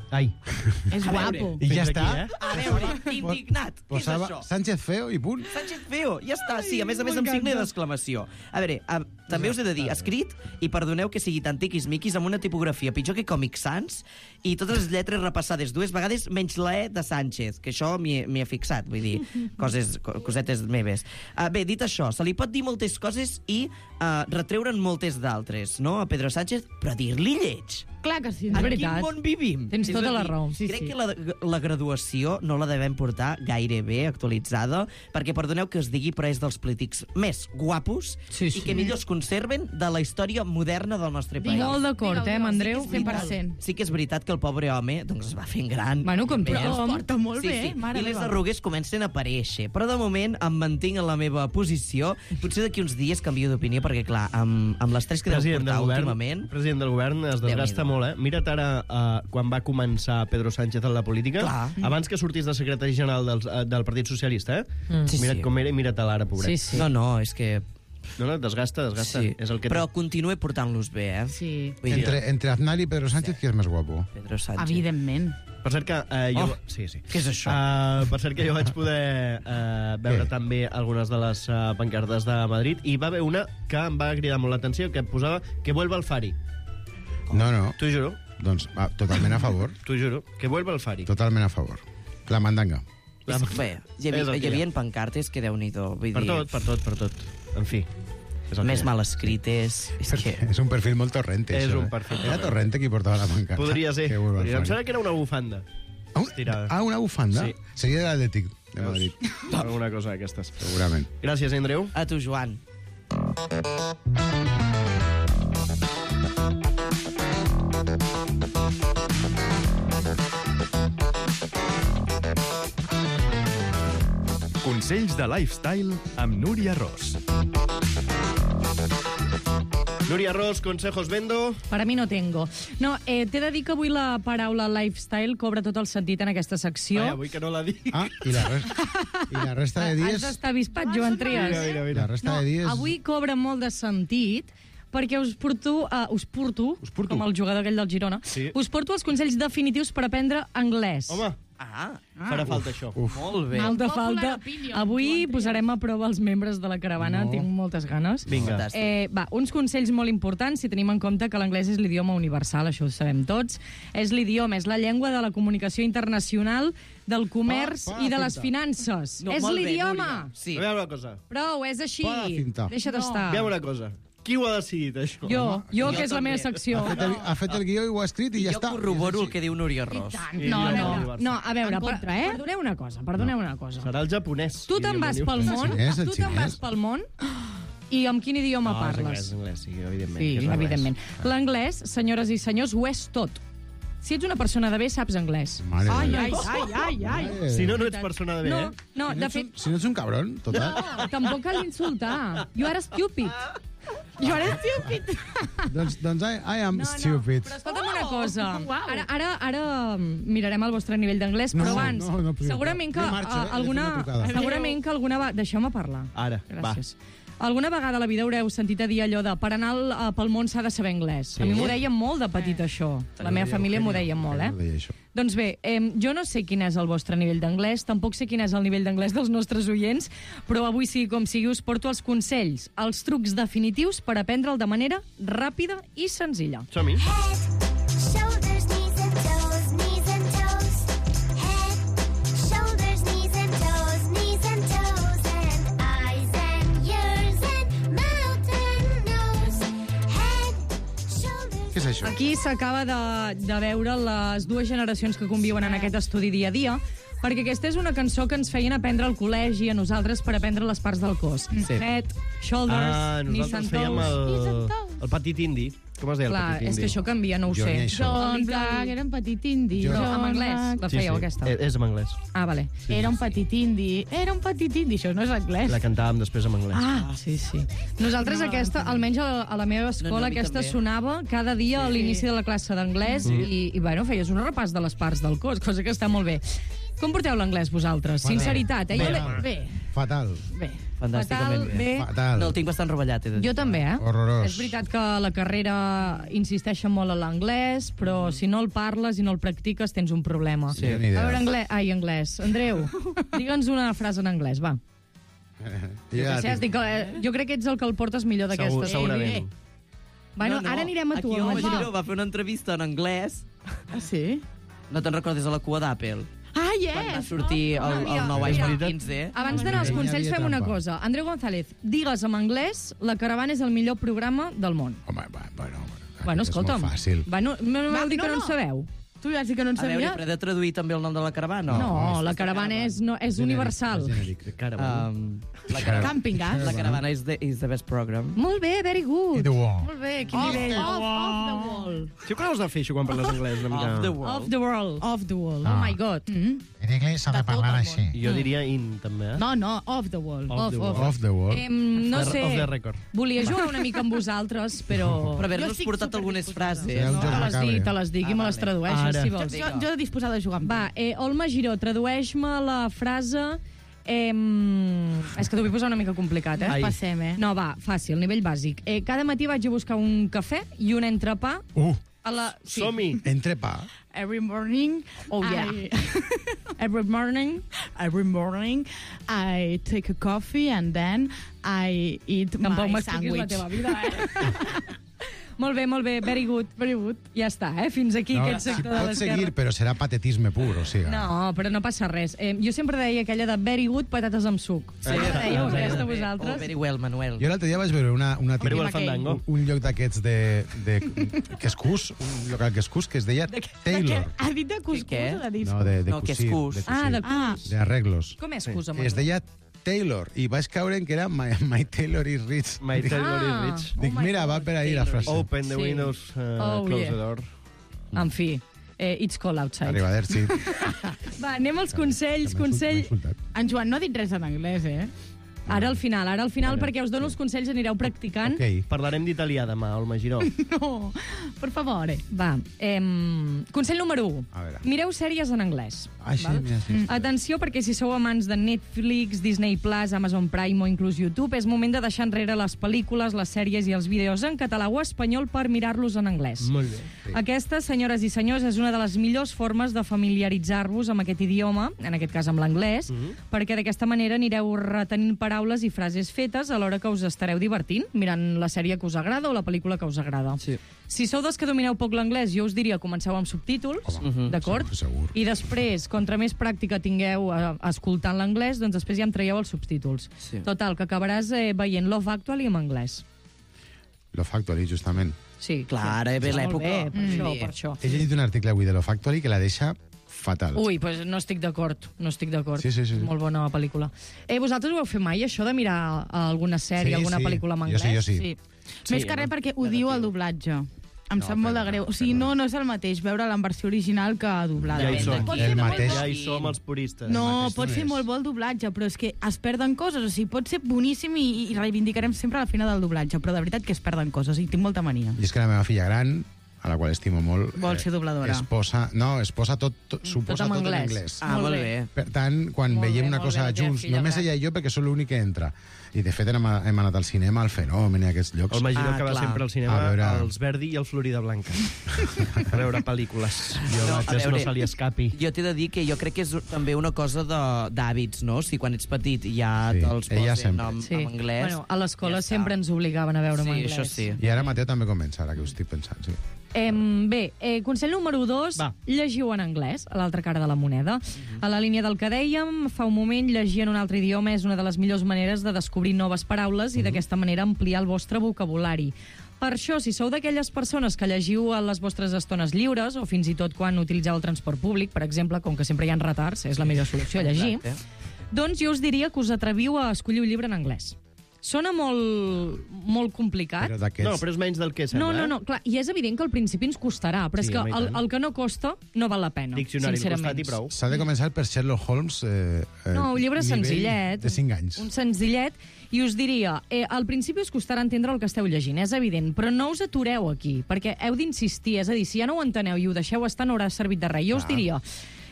Ai. És guapo. I ja està. Aquí, eh? A veure, indignat. Què és Posava això? Sánchez feo i punt. Sánchez feo, ja està, sí, a més a més amb signe d'exclamació. A veure, a, també us he de dir, escrit, i perdoneu que sigui tan tiquis-miquis, amb una tipografia pitjor que Comic Sans, i totes les lletres repassades dues vegades, menys la E de Sánchez, que això m'hi he, he fixat, vull dir, coses, cosetes meves. Uh, bé, dit això, se li pot dir moltes coses i uh, retreure'n moltes d'altres, no?, a Pedro Sánchez, però dir-li lleig. Clar que sí, és En veritat. quin món vivim? Tens És tota a la dir, raó. Sí, crec sí. que la, la graduació no la devem portar gaire bé actualitzada, perquè perdoneu que es digui, però és dels polítics més guapos Sí, i sí. que millor es conserven de la història moderna del nostre país. Molt d'acord, eh, amb Andreu? Sí que és cent per veritat- cent. Sí que és veritat que el pobre home doncs, es va fent gran. Bueno, com Bé, tothom. es porta molt sí, bé, sí. mare I les meva. arrugues comencen a aparèixer. Però de moment em mantinc en la meva posició. Potser d'aquí uns dies canvio d'opinió, perquè clar, amb, amb les tres que deu President del portar govern, últimament... president del govern es desgasta Déu-n'hi-do. molt, eh? Mira't ara uh, quan va començar Pedro Sánchez en la política, Clar. abans que sortís de secretari general del, uh, del Partit Socialista, eh? Mm. Sí, Mira't sí. com era i mira't l'ara, pobret. Sí, sí. No, no, és que... No, no, desgasta, desgasta. Sí. És el que Però continuï portant-los bé, eh? Sí, Vull dir, Entre, entre Aznar i Pedro Sánchez, qui és més guapo? Pedro Sánchez. evidentment. Per cert que uh, jo... Oh, sí, sí. què és això? Uh, per cert que jo vaig poder uh, veure Què? també algunes de les uh, pancartes de Madrid i va haver una que em va cridar molt l'atenció, que posava que vuelva el Fari. No, no. T'ho juro, Doncs ah, totalment a favor. t'ho juro, que vuelva el Fari. Totalment a favor. La mandanga. És, bé, hi havia, És el que hi hi ha. havia pancartes que déu-n'hi-do. Vull Per dir, tot, per tot, per tot. En fi. És el més que hi ha. mal escrites. És que... És un perfil molt Torrente. És això, un eh? perfil Era Torrente. Torrente qui portava la pancarta. Podria ser. Que vuelva el Podria. Em Fari. sembla que era una bufanda. Ah, un- estirada. Ah, una bufanda? Sí. Seria de l'Atlètic de Madrid. Alguna cosa d'aquestes. Segurament. Gràcies, Andreu. A tu, Joan. Consells de lifestyle amb Núria Ros. Núria Ros, consejos vendo. Per a mi no tengo. No, eh, t'he de dir que avui la paraula lifestyle cobra tot el sentit en aquesta secció. Ai, avui que no la dic. Ah, i la, resta, i la resta de Has dies... d'estar avispat, Joan Trias. Mira, mira, mira. La resta No, de dies... avui cobra molt de sentit perquè us porto, uh, us porto, Us porto. com el jugador aquell del Girona, Sí. us porto els consells definitius per aprendre anglès. Home, Ah, farà falta això. Uf. molt bé. Molta Popular falta. opinion, Avui Joan Trias. posarem a prova els membres de la caravana, No. tinc moltes ganes. Vinga. Fantàstic. Eh, va, uns consells molt importants si tenim en compte que l'anglès és l'idioma universal, això ho sabem tots. És l'idioma, és la llengua de la comunicació internacional, del comerç Pa, pa, i de les finta. finances. No, és molt bé, l'idioma. Núria. Sí. Aviam una cosa. Prou, és així. Pa, finta. Deixa d'estar. Aviam una cosa. Qui ho ha decidit, això? Jo, jo, Jo que és la també. meva secció. Ha fet, el, ha fet el guió i ho ha escrit i ja jo està. corroboro I el és que diu Núria Ros. I No, idioma no, universal. no, a veure, En contra, eh? perdoneu una cosa, perdoneu una cosa. Serà el japonès. Tu te'n idioma vas pel universal. món, xinès, el tu te'n xinès. vas pel món i amb quin idioma No, és parles? anglès, és anglès, sí, evidentment. Sí, que és l'anglès. evidentment. L'anglès, senyores i senyors, ho és tot. Si ets una persona de bé, saps anglès. Mare Ai, de ai, Déu. ai, ai, ai. Eh, Si no, no ets persona de bé, No, eh? no, si, no de ets fet, un, si no ets un cabron, total. no, tampoc cal insultar. You are stupid. You are stupid. doncs, doncs I, I am No, no, stupid. però escolta'm una cosa. Uau. Ara, ara, ara mirarem el vostre nivell d'anglès, No, però abans, no, no, primer, segurament que jo marxo, eh? eh, He de fer alguna... una trucada. Segurament que alguna... va- Deixeu-me parlar. Ara, Gràcies. Alguna vegada a la vida haureu sentit a dir allò de per anar al, a, pel món s'ha de saber anglès. Sí. A mi m'ho deien molt de petit, això. La meva família m'ho deia molt, eh? No deia això. Doncs bé, eh, jo no sé quin és el vostre nivell d'anglès, tampoc sé quin és el nivell d'anglès dels nostres oients, però avui, sigui com sigui, us porto els consells, els trucs definitius per aprendre'l de manera ràpida i senzilla. Som-hi. Shoulders, knees and toes, knees and toes. Head, shoulders, knees and toes, knees and toes. And eyes and ears and mouth and nose. Head, shoulders. Què és això? Aquí s'acaba de, de veure les dues generacions que conviuen en aquest estudi dia a dia, perquè aquesta és una cançó que ens feien aprendre al col·legi a nosaltres per aprendre les parts del cos. Sí. Head, shoulders, Ah, knees nosaltres and fèiem toes. el, el petit indi. Com es deia Clar, el petit indi? és que això canvia, no ho Jo sé. ni això. John Black era un petit indi. Jo- Però John en anglès Black. la Sí, fèieu, sí. aquesta. Eh, És en anglès. Ah, vale. Era un petit indi. Era un petit indi. Això no és anglès. La cantàvem després en anglès. Ah, sí, sí. Nosaltres aquesta, almenys a, a la meva escola, No, no, a mi aquesta també. sonava cada dia a l'inici de la classe d'anglès i, i, bueno, feies un repàs de les parts del cos, cosa que està molt bé. Com porteu l'anglès vosaltres? Sinceritat, eh? Jo Bé, l'he- bé, Fatal. bé. fantàsticament Fatal, bé. bé. Fatal. No, el tinc bastant rovellat. he de dir. Jo també, eh? Horrorós. És veritat que la carrera insisteix molt en l'anglès, però si no el parles i no el practiques tens un problema. Sí. Ni idea. A veure, anglès... Ai, anglès. Andreu, digue'ns una frase en anglès, va. Jo, Ja, què sé, estic, eh, jo crec que ets el que el portes millor d'aquesta. Segur- segurament. Bueno, No, no, ara anirem a tu, Aquí home, el Magiro Giro. va fer una entrevista en anglès. Ah, sí? No te'n recordes a la cua d'Apple? Ah, yes! Quan va sortir Oh, el, mira, el nou mira. iPhone quinze. Abans d'anar als Hi consells havia fem una trampa. cosa. Andreu González, digues en anglès La Caravana és el millor programa del món. Home, va, bueno, Bueno, és escolta'm. molt fàcil. Bueno, no no Va, m'heu dit que no, no en no. sabeu? Tu ja sí que no en A veure, sabia. però he de traduir també el nom de la caravana? No, la caravana és, no, és universal. Um, la, Cara- Camping gas. la caravana is the, is the best program. Molt bé, very good. I the wall. Molt bé, quin Off, nivell. off, off the wall. Si ho creus de fer això quan parles anglès una mica? Of the world. Off the world. Off the wall. Oh my God. Mm. En anglès s'ha de parlar així. Jo diria in, també, eh? No, no, off the wall. Off the wall. Off the wall. Em, no Off the- sé, off the record. volia jugar una mica amb vosaltres, però... Però haver-nos estic portat algunes frases. Serà un Te joc les macabre. dic, te les dic i me les tradueixes, Ara. si Jo, vols. jo, jo disposada a jugar amb tu. Va, eh, Olma Giró, tradueix-me la frase... Eh, és que t'ho vull posar una mica complicat, eh? Ai. Passem, eh? No, va, fàcil, nivell bàsic. Eh, cada matí vaig a buscar un cafè i un entrepà Uh, a la... Sí. Som-hi! entrepà. Every morning, Oh, yeah. I, Every morning. every morning, I take a coffee and then I eat Tampoc my m'expliquis la sandwich. teva vida, eh? Molt bé, molt bé, very good, very good. Ja està, eh? Fins aquí No, aquest si sector de pot l'esquerra. seguir, però serà patetisme pur, o sigui. No, però no passa res. Eh, jo sempre deia aquella de very good, patates amb suc. Sí, deieu aquesta Oh, vosaltres? very well, Manuel. Jo l'altre dia vaig veure una, una Però el típica, fandango. un, un lloc d'aquests de, de quescús, un local quescús, que es deia Taylor. Ha dit de cuscús Què? o de discos? No, de, de No, que és cosir, cus. de Ah, de Ah, cus. de arreglos. Com és cus, Es deia Taylor, i vaig caure en que era My, my Taylor is rich. My Dic, Taylor Ah. is rich. dic, mira, va per ahí la frase. Open the Sí. windows, uh, Oh, close yeah. the door. En fi, eh, it's cold outside. Arrivederci. Va, anem als consells. M'ha Consell... insultat. en Joan no ha dit res en anglès, eh? Ara al final, ara al final, perquè us dono els consells, anireu practicant. Ok. Parlarem d'italià demà, Olma Giró. No, por favor. Va, em... consell número u. A veure. Mireu sèries en anglès. Ah, sí, val? mira, sí. Atenció, perquè si sou amants de Netflix, Disney Plus, Amazon Prime o inclús YouTube, és moment de deixar enrere les pel·lícules, les sèries i els vídeos en català o espanyol per mirar-los en anglès. Molt bé. Sí. Aquesta, senyores i senyors, és una de les millors formes de familiaritzar-vos amb aquest idioma, en aquest cas amb l'anglès, perquè d'aquesta manera anireu retenint paraules i frases fetes a l'hora que us estareu divertint, mirant la sèrie que us agrada o la pel·lícula que us agrada. Sí. Si sou dels que domineu poc l'anglès, jo us diria comenceu amb subtítols, Home, d'acord? segur, segur. I després, contra més pràctica tingueu eh, escoltant l'anglès, doncs després ja em traieu els subtítols. Sí. Total, que acabaràs eh, veient Love Actually en anglès. Lo Factory, justament. Sí, Clar, ara ve Molt l'època. bé, per Mm. això, Bé. per això. He llegit un article avui de Lo Factory que la deixa fatal. Ui, doncs no estic d'acord, no estic d'acord. Sí, sí, sí. Molt bona pel·lícula. Eh, vosaltres ho heu fet mai, això de mirar alguna sèrie, Sí, alguna sí. pel·lícula en Jo anglès? sí, jo sí. Sí. Sí, Més que res no? perquè odio el doblatge. Em No, sap molt de però greu. no, O sigui, però no, no és el mateix veure-la en versió original que doblada. Ja hi Depèn som. de Pot qui. ser El molt mateix. bo- Ja hi som els puristes. No, mateix pot no ser és. molt bo el doblatge, però és que es perden coses. O sigui, pot ser boníssim i, i reivindicarem sempre la fina del doblatge, però de veritat que es perden coses i tinc molta mania. I és que la meva filla gran, a la qual estimo molt... Vol ser dobladora. Es posa, no, es posa tot, tot, s'ho Tot posa en tot en anglès. anglès. Ah, molt bé. Per tant, quan Molt veiem bé, una molt cosa bé, la teva junts, filla només gran. ella i jo, perquè sóc l'únic que entra. I, de fet, hem, hem anat al cinema, al Fenomen i a aquests llocs. El Magiró Ah, que va clar. sempre al cinema, A veure- als Verdi i al Florida Blanca. A veure pel·lícules. Jo No, no, a no veure- se li escapi. Jo t'he de dir que jo crec que és també una cosa de- d'hàbits, no? Si quan ets petit ja Sí, te'ls ella posen sempre. en, Sí. en anglès... Bueno, a l'escola ja està. sempre ens obligaven a veure Sí, en anglès. això sí. I ara Mateu també comença, ara que ho estic pensant, sí. Eh, bé, eh, consell número dos, Va. llegiu en anglès, a l'altra cara de la moneda. A la línia del que dèiem, fa un moment, llegir en un altre idioma és una de les millors maneres de descobrir noves paraules i d'aquesta manera ampliar el vostre vocabulari. Per això, si sou d'aquelles persones que llegiu a les vostres estones lliures o fins i tot quan utilitzeu el transport públic, per exemple, com que sempre hi ha retards, és la millor solució, llegir, Exacte. doncs jo us diria que us atreviu a escollir un llibre en anglès. Sona molt, molt complicat. Però d'aquests... No, però és menys del que sembla. No, no, eh? no, clar, i és evident que al principi ens costarà, però Sí, és que home, i el, tant. el que no costa no val la pena, Diccionari al sincerament. costat i prou. S'ha de començar per Sherlock Holmes... Eh, eh, No, un llibre nivell senzillet. De cinc anys. Un senzillet, i us diria, eh, al principi us costarà entendre el que esteu llegint, és evident, però no us atureu aquí, perquè heu d'insistir, és a dir, si ja no ho enteneu i ho deixeu estar, no haurà servit de res. Jo us Clar. diria,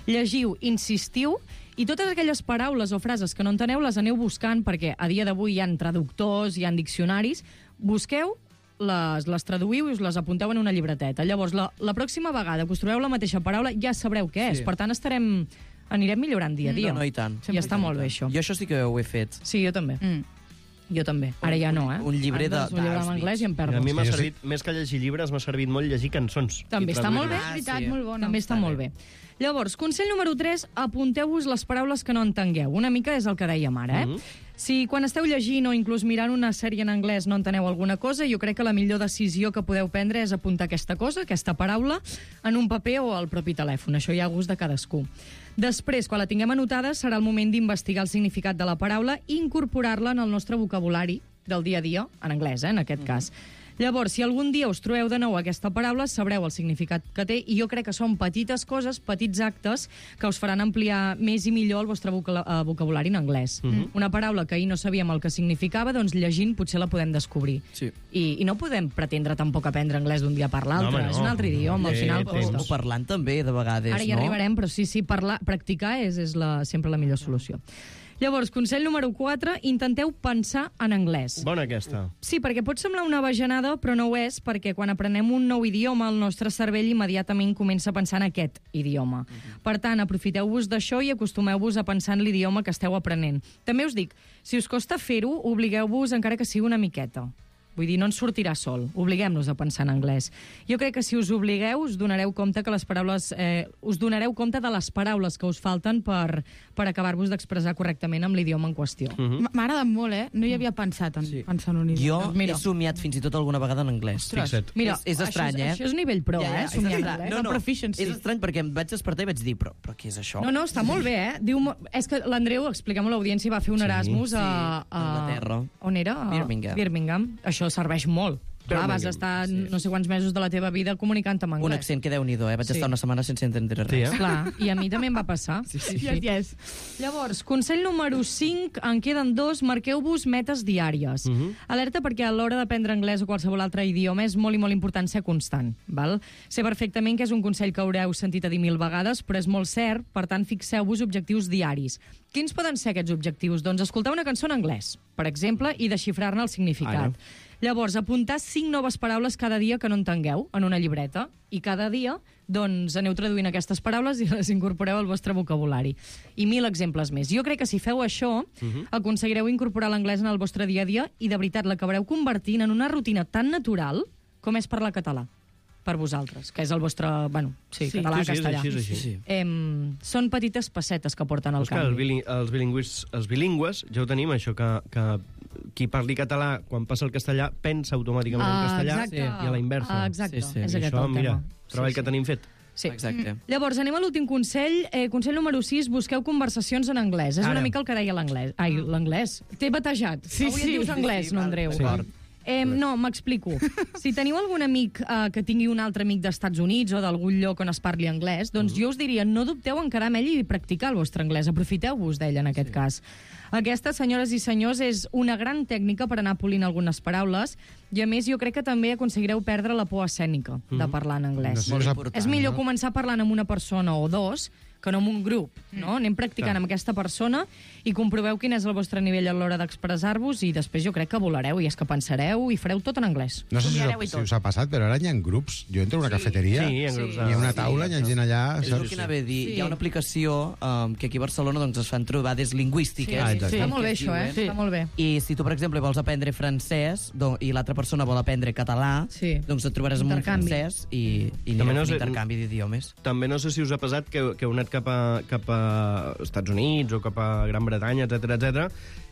Llegiu, insistiu, i totes aquelles paraules o frases que no enteneu les aneu buscant, perquè a dia d'avui hi ha traductors, hi ha diccionaris. Busqueu, les, les traduïu i us les apunteu en una llibreteta. Llavors, la, la pròxima vegada que us trobeu la mateixa paraula ja sabreu què és. Sí. Per tant, estarem, anirem millorant dia a dia. No, no, i tant. I està molt bé, això. Jo això sí que ho he fet. Sí, jo també. Mm. Jo també. Ara ja no, eh? Un llibre de- Ara doncs un llibre en anglès i em perdo. A mi m'ha servit, més que llegir llibres, m'ha servit molt llegir cançons. També I està molt bé, traduir-les. és veritat, molt bona. També està molt bé. Llavors, consell número tres, apunteu-vos les paraules que no entengueu. Una mica és el que dèiem ara, eh? Mhm. Si quan esteu llegint o inclús mirant una sèrie en anglès no enteneu alguna cosa, jo crec que la millor decisió que podeu prendre és apuntar aquesta cosa, aquesta paraula, en un paper o al propi telèfon. Això ja a gust de cadascú. Després, quan la tinguem anotada, serà el moment d'investigar el significat de la paraula i incorporar-la en el nostre vocabulari del dia a dia, en anglès, eh, en aquest mm-hmm. cas. Llavors, si algun dia us trobeu de nou aquesta paraula, sabreu el significat que té, i jo crec que són petites coses, petits actes, que us faran ampliar més i millor el vostre voca- eh, vocabulari en anglès. Mhm. Una paraula que ahir no sabíem el que significava, doncs llegint potser la podem descobrir. Sí. I, I no podem pretendre tampoc aprendre anglès d'un dia per l'altre. No, home, no. És un altre idioma, al Eh, final o- costa. o parlant també, de vegades, Ara hi no? arribarem, però sí, sí, parlar, practicar és, és la, sempre la millor solució. Llavors, consell número quatre, intenteu pensar en anglès. Bona aquesta. Sí, perquè pot semblar una bajanada, però no ho és, perquè quan aprenem un nou idioma, el nostre cervell immediatament comença a pensar en aquest idioma. Per tant, aprofiteu-vos d'això i acostumeu-vos a pensar en l'idioma que esteu aprenent. També us dic, si us costa fer-ho, obligueu-vos encara que sigui una miqueta. Vull dir, no ens sortirà sol. Obliguem-nos a pensar en anglès. Jo crec que si us obligueu, us donareu compte que les paraules... Eh, us donareu compte de les paraules que us falten per, per acabar-vos d'expressar correctament amb l'idioma en qüestió. M- M'ha agradat molt, eh? No hi havia pensat en sí. pensar en un Jo idioma. he somiat fins i tot alguna vegada en anglès. Ostres. Fixa't. Mira, és, és estrany, això és- eh? això és nivell pro, eh? és Somiar en estrany. anglès. No, El no, proficiency. és estrany perquè em vaig despertar i vaig dir, però, però què és això? No, no, està molt bé, eh? Diu, és que l'Andreu, expliquem a l'audiència, va fer un Sí, Erasmus sí, a, a... a Anglaterra. On era? A Birmingham. Birmingham. Això serveix molt. Clar, vas Birmingham, estar no sé quants mesos de la teva vida comunicant amb anglès. Un accent que déu-n'hi-do, eh? Vaig Sí. estar una setmana sense entendre res. Sí, eh? Clar, i a mi també em va passar. Sí, sí. Yes, yes. Llavors, consell número cinc, en queden dos, marqueu-vos metes diàries. Mhm. Alerta perquè a l'hora d'aprendre anglès o qualsevol altre idioma és molt i molt important ser constant. Val? Sé perfectament que és un consell que haureu sentit a dir mil vegades, però és molt cert, per tant, fixeu-vos objectius diaris. Quins poden ser aquests objectius? Doncs escoltar una cançó en anglès, per exemple, i desxifrar-ne el significat. Ara. Llavors, apuntar cinc noves paraules cada dia que no entengueu en una llibreta, i cada dia doncs, aneu traduint aquestes paraules i les incorporeu al vostre vocabulari. I mil exemples més. Jo crec que si feu això, Mhm. aconseguireu incorporar l'anglès en el vostre dia a dia i de veritat l'acabareu convertint en una rutina tan natural com és parlar català per vosaltres, que és el vostre... Bueno, sí, Sí. català, Sí, sí, és castellà. així, és així. Sí, sí. Em, són petites pessetes que porten al És que el canvi. bili els, bilingüis, els bilingües ja ho tenim, això, que, que qui parli català, quan passa el castellà, pensa automàticament Ah, en castellà exacte. i a la inversa. Ah, exacte. És I aquest això, el mira, tema. treball Sí, que sí. tenim fet. Sí. Exacte. Llavors, anem a l'últim consell. Eh, consell número sis, busqueu conversacions en anglès. És Ara. una mica el que deia l'anglès. Ai, l'anglès. T'he batejat. Sí, Avui sí. et dius anglès, Sí, no, val, Andreu? d'acord. Eh, no, m'explico. Si teniu algun amic eh, que tingui un altre amic d'Estats Units o d'algun lloc on es parli anglès, doncs jo us diria, no dubteu en quedar amb ell i practicar el vostre anglès. Aprofiteu-vos d'ell, en aquest sí. cas. Aquesta, senyores i senyors, és una gran tècnica per anar polint algunes paraules i, a més, jo crec que també aconseguireu perdre la por escènica de parlar en anglès. No sé, és important, És millor no? començar parlant amb una persona o dos que no amb un grup, no? Anem practicant Clar. amb aquesta persona i comproveu quin és el vostre nivell a l'hora d'expressar-vos i després jo crec que volareu i és que pensareu i fareu tot en anglès. No sé si, Somiareu i us- si tot. us ha passat, però ara hi ha grups. Jo entro a una cafeteria Sí, i en grups hi ha una de- taula, hi ha gent allà... És el que anava a dir. Sí. Hi ha una aplicació um, que aquí a Barcelona doncs, es fan trobades lingüístiques. Ah, exacte. Està molt bé que es això, eh? diuen. Està molt bé. I si tu, per exemple, vols aprendre francès do, i l'altra persona vol aprendre català, Sí. doncs et trobaràs amb un Intercanvi. francès i, i També anireu no fent sé- intercanvi d'idiomes. També no sé si us ha passat que, que heu anat cap a, cap a Estats Units o cap a Gran Bretanya, etcètera, etcètera,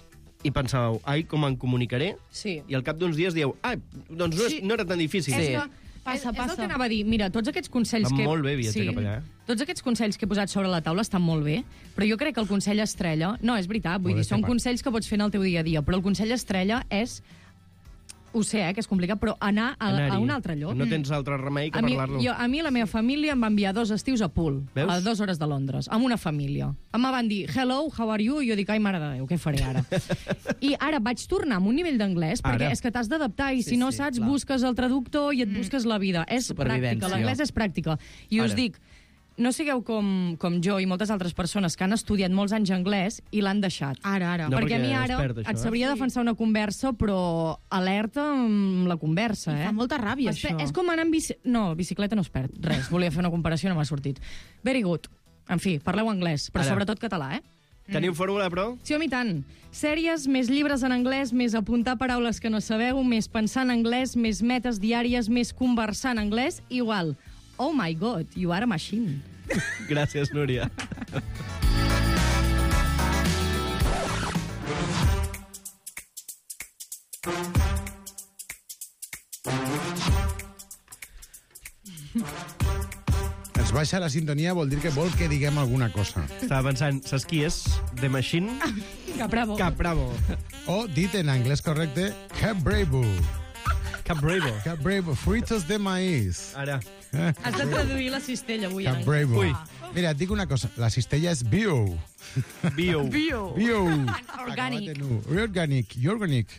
i pensàveu, ai, com em comunicaré? Sí. I al cap d'uns dies dieu, ai, doncs no, és, Sí. no era tan difícil. És Sí. que Passa, és, és el passa. que anava a dir. Mira, tots aquests consells Va que... molt bé viatjar cap allà, eh? Tots aquests consells que he posat sobre la taula estan molt bé, però jo crec que el consell estrella... No, és veritat, vull Molt dir, bé, són Estefan. consells que pots fer en el teu dia a dia, però el consell estrella és... Ho sé, eh, que és complicat, però anar a, a Anar-hi. un altre lloc. No tens altre remei que A mi, parlar-lo. jo, a mi la meva família em va enviar dos estius a Poole, Veus? a dues hores de Londres, amb una família. Em van dir, hello, how are you? I jo dic, ai, mare de Déu, què faré ara? I ara vaig tornar amb un nivell d'anglès, perquè Ara. és que t'has d'adaptar, i Sí, si no sí, saps, clar. busques el traductor i et busques la vida. És Supervivència. pràctica, l'anglès és pràctica. I us Ara. dic, no sigueu com, com jo i moltes altres persones que han estudiat molts anys anglès i l'han deixat. Ara, ara. No, perquè a mi perquè ara es perd, això, et eh? sabria defensar una conversa, però alerta amb la conversa, I eh? fa molta ràbia, Es pe- això. És com anar amb bici... No, bicicleta no es perd. Res, volia fer una comparació i no m'ha sortit. Very good. En fi, parleu anglès, però Ara. sobretot català, eh? Teniu fórmula, però? Sí, home, i tant. Sèries, més llibres en anglès, més apuntar paraules que no sabeu, més pensar en anglès, més metes diàries, més conversar en anglès, igual. Oh my God, you are a machine. Gràcies, Núria. Ens baixa la sintonia, vol dir que vol que diguem alguna cosa. Estava pensant, saps qui és? The Machine? Capravo. Capravo. O, dit en anglès correcte, Cabravo. Cabravo. Cabravo, fritos de maíz. Ara. Has de traduir la cistella avui. en Cabravo. anglès. Mira, et dic una cosa, la cistella és bio. Bio. Bio. Bio. Organic. Acabat en U. Organic. Organic.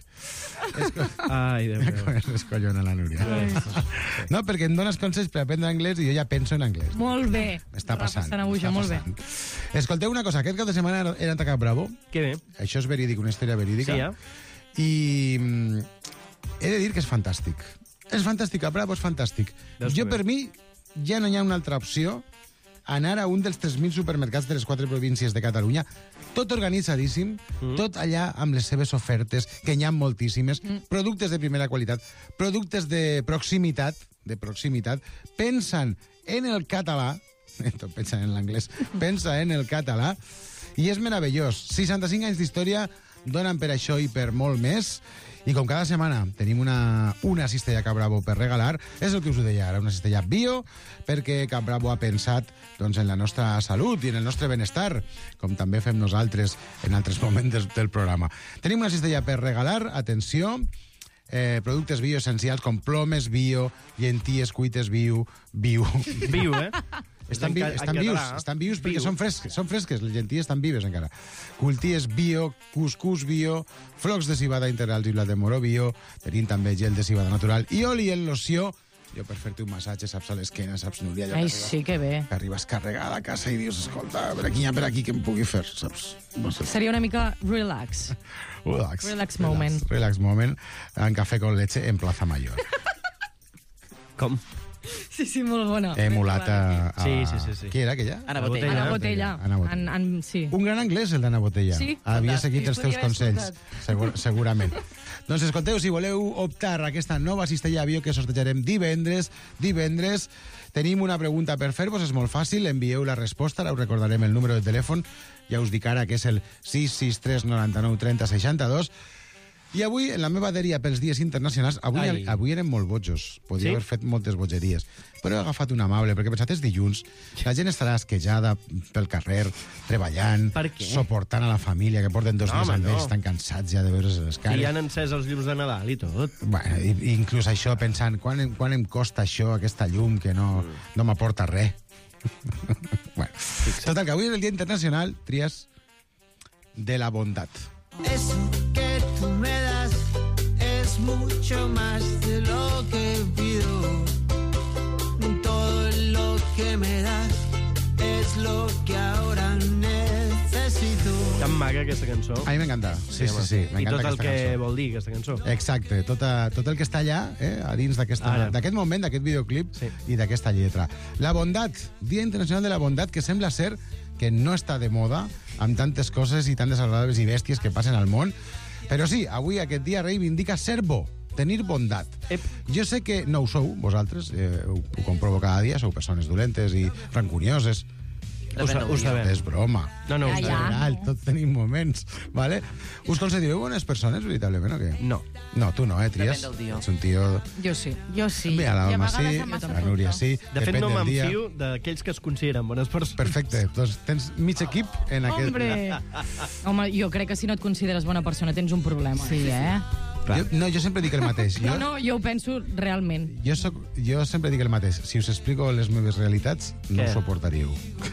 Ai, Déu meu. Com es collona la Núria. No, perquè em dones consells per aprendre anglès i jo ja penso en anglès. Molt bé. Està passant. Repassant aguja, està molt bé. passant. Escolteu una cosa, aquest cap de setmana he anat a Cap Bravo. Que bé. Això és verídic, una història verídica. Sí, ja. I mm, he de dir que és fantàstic. És fantàstic, Cap Bravo és fantàstic. Veus Jo, que bé. per mi, ja no hi ha una altra opció anar a un dels tres mil supermercats de les quatre províncies de Catalunya, tot organitzadíssim, mm. tot allà amb les seves ofertes, que n'hi ha moltíssimes, mm. productes de primera qualitat, productes de proximitat, de proximitat, pensen en el català, tot pensa en l'anglès, pensa en el català, i és meravellós. seixanta-cinc anys d'història donen per això i per molt més. I com cada setmana tenim una, una cistella Cap Bravo per regalar, és el que us ho deia ara, una cistella bio, perquè Cap Bravo ha pensat doncs, en la nostra salut i en el nostre benestar, com també fem nosaltres en altres moments del, del programa. Tenim una cistella per regalar, atenció, eh, productes bioessencials com plomes bio, llenties, cuites bio, bio. Bio, eh? Estan, En vi ca- en estan vius, català. estan vius perquè Viu. són fresques, són fresques, les llenties estan vives encara. Culties bio, cuscús bio, flocs de cibada integrals i blat de moro bio, tenim també gel de cibada natural i oli en loció. Jo per fer-te un massatge, saps, a l'esquena, saps, Núria? allò Ai, que arribes- sí, que bé. Que arribes carregada a casa i dius, escolta, per aquí, hi ha per aquí, què em pugui fer, saps? No sé. Seria una mica relax. Relax. Relax moment. Relax, relax moment, en cafè con leche en Plaza Mayor. Com? Sí, sí, molt bona. Emulat a, a... Sí, sí, sí, sí. Qui era aquella? Ana Botella. Ana Botella. Ana Botella. En, en, sí. Un gran anglès, el d'Anna Botella. Sí, Havia fantàstic. seguit els teus Podria haver consells, escoltat. segur, segurament. Doncs escolteu, si voleu optar a aquesta nova cistella bio que sortejarem divendres, divendres, tenim una pregunta per fer-vos, és molt fàcil, envieu la resposta, ara us recordarem el número de telèfon, ja us dic ara que és el sis sis tres nou nou trenta seixanta-dos. I avui, en la meva dèria pels dies internacionals, avui, Ai. avui érem molt bojos. Podria Sí? haver fet moltes bogeries. Però he agafat un amable, perquè he pensat, és dilluns, la gent estarà esquejada pel carrer, treballant, Per què? suportant a la família, que porten dos No, dies home, amb no. ells, estan cansats ja de veure's les Que cares. ja han encès els llums de Nadal i tot. Bueno, i, i inclús això, pensant, quan, em- quan em costa això, aquesta llum, que no, Mm. no m'aporta res. Bueno, total, que avui és el Dia Internacional, Trias, de la bondat. Eso que tú me das es mucho más de lo que pido. Todo lo que me das es lo que ahora necesito. Tan maca aquesta cançó. A mi m'encanta. Sí, sí, home. sí, I m'encanta tot el aquesta que cançó. vol dir, aquesta cançó. Exacte, tota, tot el que està allà, eh, a dins d'aquesta- Ara. d'aquest moment, d'aquest videoclip Sí. i d'aquesta lletra. La bondat, Dia Internacional de la Bondat, que sembla ser que no està de moda amb tantes coses i tan desagradables i bèsties que passen al món. Però sí, avui aquest dia reivindica ser bo, tenir bondat. Ep. Jo sé que no ho sou, vosaltres, eh, ho, ho comprovo cada dia, sou persones dolentes i rancunioses. Ho, sa- ho sabem. És broma. No, no, ho Ja, En ja. sabem. general, tots tenim moments, ¿vale? Us considereu bones persones, veritablement, o què? No. No, tu no, eh, Trias? Depèn del dia. Ets un tio... Jo sí. Jo sí. Bé, a la I a Alma sí, vegades em passa la Núria tot. sí. De fet, depèn no del dia. m'enfio d'aquells que es consideren bones persones. Perfecte, doncs tens mig equip en aquest... Hombre! Home, jo crec que si no et consideres bona persona tens un problema. Sí, eh? Jo, no, jo sempre dic el mateix. No, Jo, no, jo ho penso realment. jo, soc, jo sempre dic el mateix. Si us explico les meves realitats, no Què? ho suportaríeu.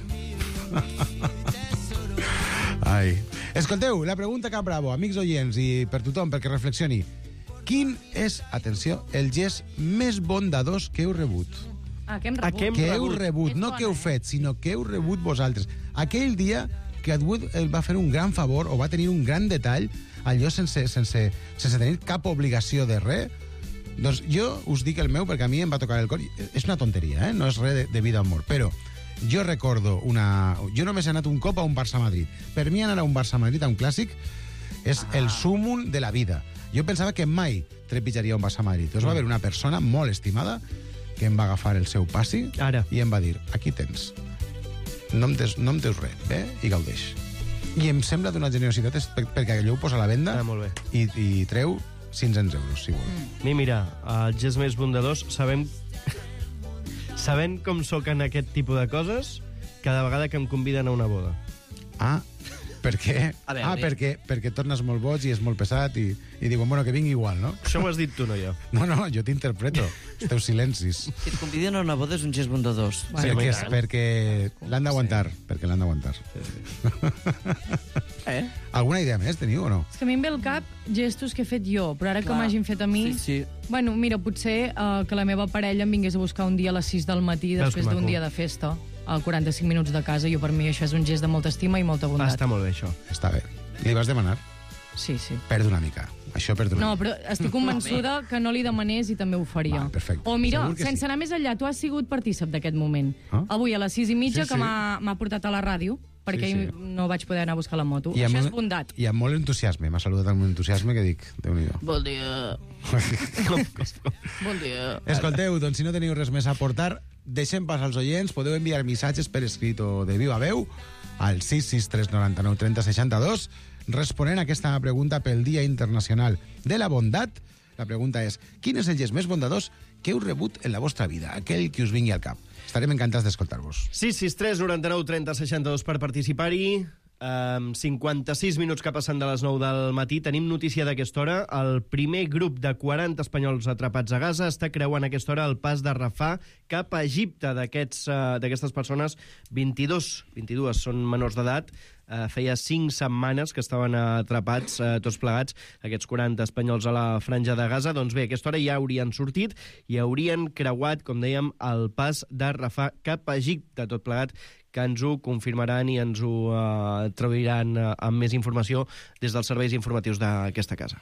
Ai. Escolteu, la pregunta Cap Bravo, amics oients, i per tothom, perquè reflexioni. Quin és, atenció, el gest més bondadós que heu rebut? Ah, que hem A què hem que heu rebut. rebut, És no bona, que heu eh? fet, sinó que heu rebut vosaltres. Aquell dia que Edward el va fer un gran favor o va tenir un gran detall, allò sense, sense, sense tenir cap obligació de res, doncs jo us dic el meu perquè a mi em va tocar el cor. És una tonteria, eh? No és res de, de vida o mort, però jo recordo una... Jo només he anat un cop a un Barça-Madrid. Per mi anar a un Barça-Madrid, a un clàssic, és ah. el súmum de la vida. Jo pensava que mai trepitjaria un Barça-Madrid. Doncs va haver una persona molt estimada que em va agafar el seu passi Ara. i em va dir, aquí tens. No em des, no em deus res, bé? I gaudeix. I em sembla d'una generositat és per, perquè allò ho posa a la venda Ah, molt bé. i, i treu cinc-cents euros, si vol. Mm. Mi, mira, els gest més bondadors, sabem... sabent com sóc en aquest tipus de coses, cada vegada que em conviden a una boda. Ah, per què? A veure, ah, eh? perquè, perquè tornes molt boig i és molt pesat i, i diuen, bueno, que vingui igual, no? Això ho has dit tu, no jo. No, no, jo t'interpreto. Els teus silencis. Que et convidin a una boda és un gest bondadós. Sí, perquè, és, perquè l'han d'aguantar, perquè l'han d'aguantar. Eh? Alguna idea més teniu o no? És que a mi em ve al cap gestos que he fet jo, però ara que Clar. m'hagin fet a mi... Sí, sí. Bueno, mira, potser uh, que la meva parella em vingués a buscar un dia a les sis del matí Veus després que d'un maco. dia de festa, a quaranta-cinc minuts de casa. Jo, per mi, això és un gest de molta estima i molta Ah, bondat. està molt bé, això. Està bé. Li vas demanar? Sí, sí. Perd una mica. Això perd una No, mica. però estic convençuda que no li demanés i també ho faria. Va, perfecte. O mira, Segur que sense sí. anar més enllà, tu has sigut partícip d'aquest moment. Ah? Avui a les sis i mitja, Sí, que sí. m'ha m'ha portat a la ràdio, perquè Sí, sí. no vaig poder anar a buscar la moto. I amb, Això és un- bondat. I amb molt entusiasme. M'ha saludat amb un entusiasme que dic, Déu-n'hi-do. Bon dia. Bon dia. Escolteu, doncs si no teniu res més a aportar, deixem pas als oients, podeu enviar missatges per escrit o de viva veu al sis sis tres nou nou trenta seixanta-dos responent a aquesta pregunta pel Dia Internacional de la Bondat. La pregunta és, quin és el gest més bondadós que heu rebut en la vostra vida? Aquell que us vingui al cap. Estarem encantats d'escoltar-vos. sis sis tres nou nou trenta seixanta-dos per participar-hi. Um, cinquanta-sis minuts que passen de les nou del matí. Tenim notícia d'aquesta hora. El primer grup de quaranta espanyols atrapats a Gaza està creuant a aquesta hora el pas de Rafah cap a Egipte. D'aquests, uh, d'aquestes persones, vint-i-dos, vint-i-dues són menors d'edat. Uh, feia cinc setmanes que estaven atrapats, uh, tots plegats, aquests quaranta espanyols a la franja de Gaza. Doncs bé, a aquesta hora ja haurien sortit i haurien creuat, com dèiem, el pas de Rafah cap a Egipte, tot plegat, que ens ho confirmaran i ens ho uh, traduiran uh, amb més informació des dels serveis informatius d'aquesta casa.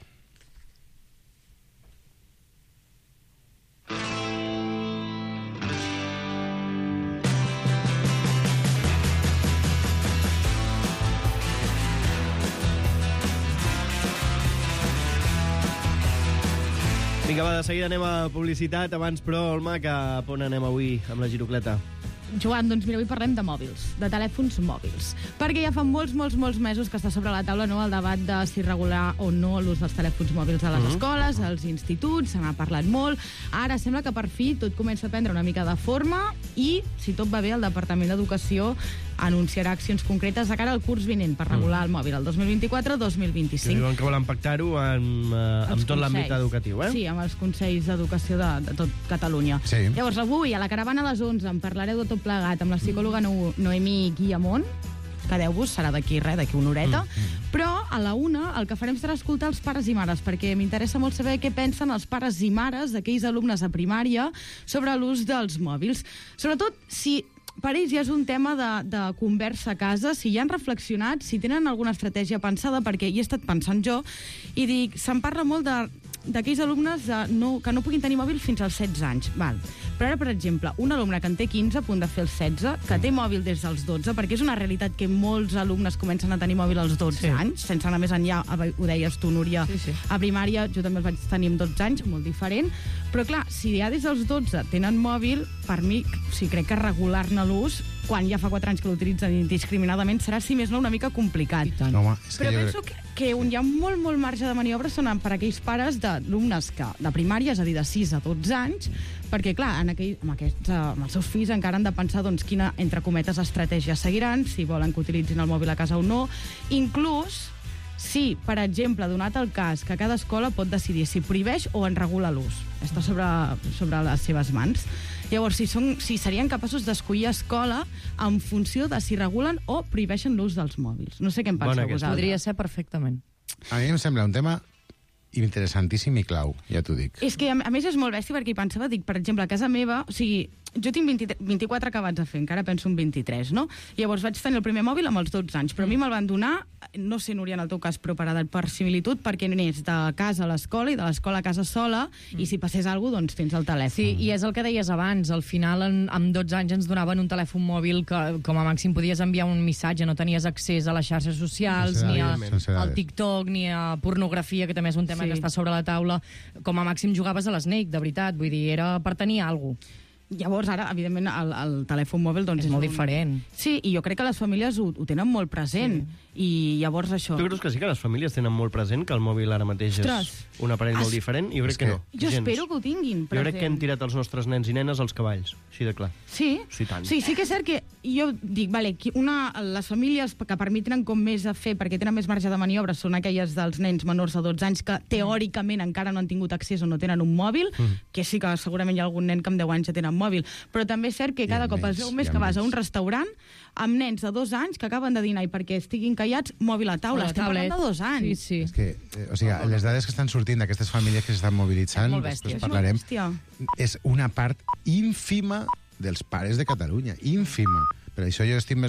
Vinga, va, de seguida anem a publicitat. Abans, però, Olma, cap on anem avui amb la girocleta? Joan, doncs mira, avui parlem de mòbils, de telèfons mòbils. Perquè ja fa molts, molts, molts mesos que està sobre la taula, no, el debat de si regular o no l'ús dels telèfons mòbils a les Mhm. escoles, als instituts, se n'ha parlat molt. Ara sembla que per fi tot comença a prendre una mica de forma i, si tot va bé, el Departament d'Educació anunciarà accions concretes de cara al curs vinent per regular el mòbil, el dos mil vint-i-quatre dos mil Que vint-i-cinc. diuen que volen pactar-ho amb, uh, amb Els tot l'àmbit consells. educatiu, eh? Sí, amb els Consells d'Educació de, de tot Catalunya. Sí. Llavors, avui, a la caravana a les onze, en parlareu de tot plegat amb la psicòloga no Noemí Guillamont. Quedeu-vos, serà d'aquí res, d'aquí una horeta. Mm. Però a la una el que farem serà escoltar els pares i mares, perquè m'interessa molt saber què pensen els pares i mares d'aquells alumnes a primària sobre l'ús dels mòbils. Sobretot si per ells ja és un tema de, de conversa a casa, si ja han reflexionat, si tenen alguna estratègia pensada, perquè hi he estat pensant jo, i dic, se'n parla molt de d'aquells alumnes de no, que no puguin tenir mòbil fins als setze anys. Val. Però ara, per exemple, un alumne que en té quinze, a punt de fer els setze, que té mòbil des dels dotze, perquè és una realitat que molts alumnes comencen a tenir mòbil als dotze sí. anys, sense anar més enllà, ho deies tu, Núria, sí, sí. A primària jo també els vaig tenir amb dotze anys, molt diferent, però clar, si ja des dels dotze tenen mòbil, per mi, sí, crec que regular-ne l'ús, quan ja fa quatre anys que l'utilitzen indiscriminadament, serà, si més no, una mica complicat. No, home, és que Però jo penso que, que on hi ha molt, molt marge de maniobra són per aquells pares d'alumnes que de primària, és a dir, de sis a dotze anys, perquè, clar, en aquell, amb, aquests, amb els seus fills encara han de pensar doncs, quina, entre cometes, estratègia seguiran, si volen que utilitzin el mòbil a casa o no. Inclús, si, per exemple, donat el cas que cada escola pot decidir si prohibeix o en regula l'ús. Està sobre, sobre les seves mans. Llavors, si, són, si serien capaços d'escollir escola en funció de si regulen o prohibeixen l'ús dels mòbils. No sé què en penseu vosaltres. Podria ser perfectament. A mi em sembla un tema interessantíssim i clau, ja t'ho dic. És que, a, a més, és molt bèstia perquè hi pensava, dic, per exemple, a casa meva, o sigui, jo tinc vint, vint-i-quatre acabats de fer, encara penso en vint-i-tres, no? Llavors vaig tenir el primer mòbil amb els dotze anys, però a mi me'l van donar, no sé, Núria, en el teu cas, però per, per similitud, perquè anés de casa a l'escola i de l'escola a casa sola, i si passés alguna cosa, doncs tens el telèfon. Sí, i és el que deies abans, al final en, amb dotze anys ens donaven un telèfon mòbil que com a màxim podies enviar un missatge, no tenies accés a les xarxes socials, Sense ni a, dades. al TikTok, ni a pornografia, que també és un tema Sí. que està sobre la taula. Com a màxim jugaves a l'Snake, de veritat, vull dir, era per tenir alguna cosa. Llavors, ara, evidentment, el, el telèfon mòbil doncs, És molt un... diferent. Sí, i jo crec que les famílies ho, ho tenen molt present. Sí. I llavors això... Tu creus que sí que les famílies tenen molt present que el mòbil ara mateix Ostres. és un aparell molt Es- diferent? Jo crec És que, que- no. Jo gens. espero que ho tinguin Jo crec que hem present. tirat els nostres nens i nenes als cavalls, així de clar. Sí? Sí, tant. Sí, sí que és cert que jo dic, vale, qui- una, les famílies que per mi tenen com més a fer, perquè tenen més marge de maniobra, són aquelles dels nens menors de dotze anys que teòricament encara no han tingut accés o no tenen un mòbil, Mm. que sí que segurament hi ha algun nen que amb deu anys ja tenen mòbil, però també és cert que cada ha cop es menys, veu més hi ha que vas a menys. un restaurant amb nens de dos anys que acaben de dinar i perquè estiguin callats, mòbil a taula. A la Estem parlant tablet. de dos anys. Sí, sí. És que, eh, o sigui, les dades que estan sortint d'aquestes famílies que s'estan mobilitzant, Molt després bèsties. parlarem, Hòstia. és una part ínfima dels pares de Catalunya, ínfima. Per això jo estic més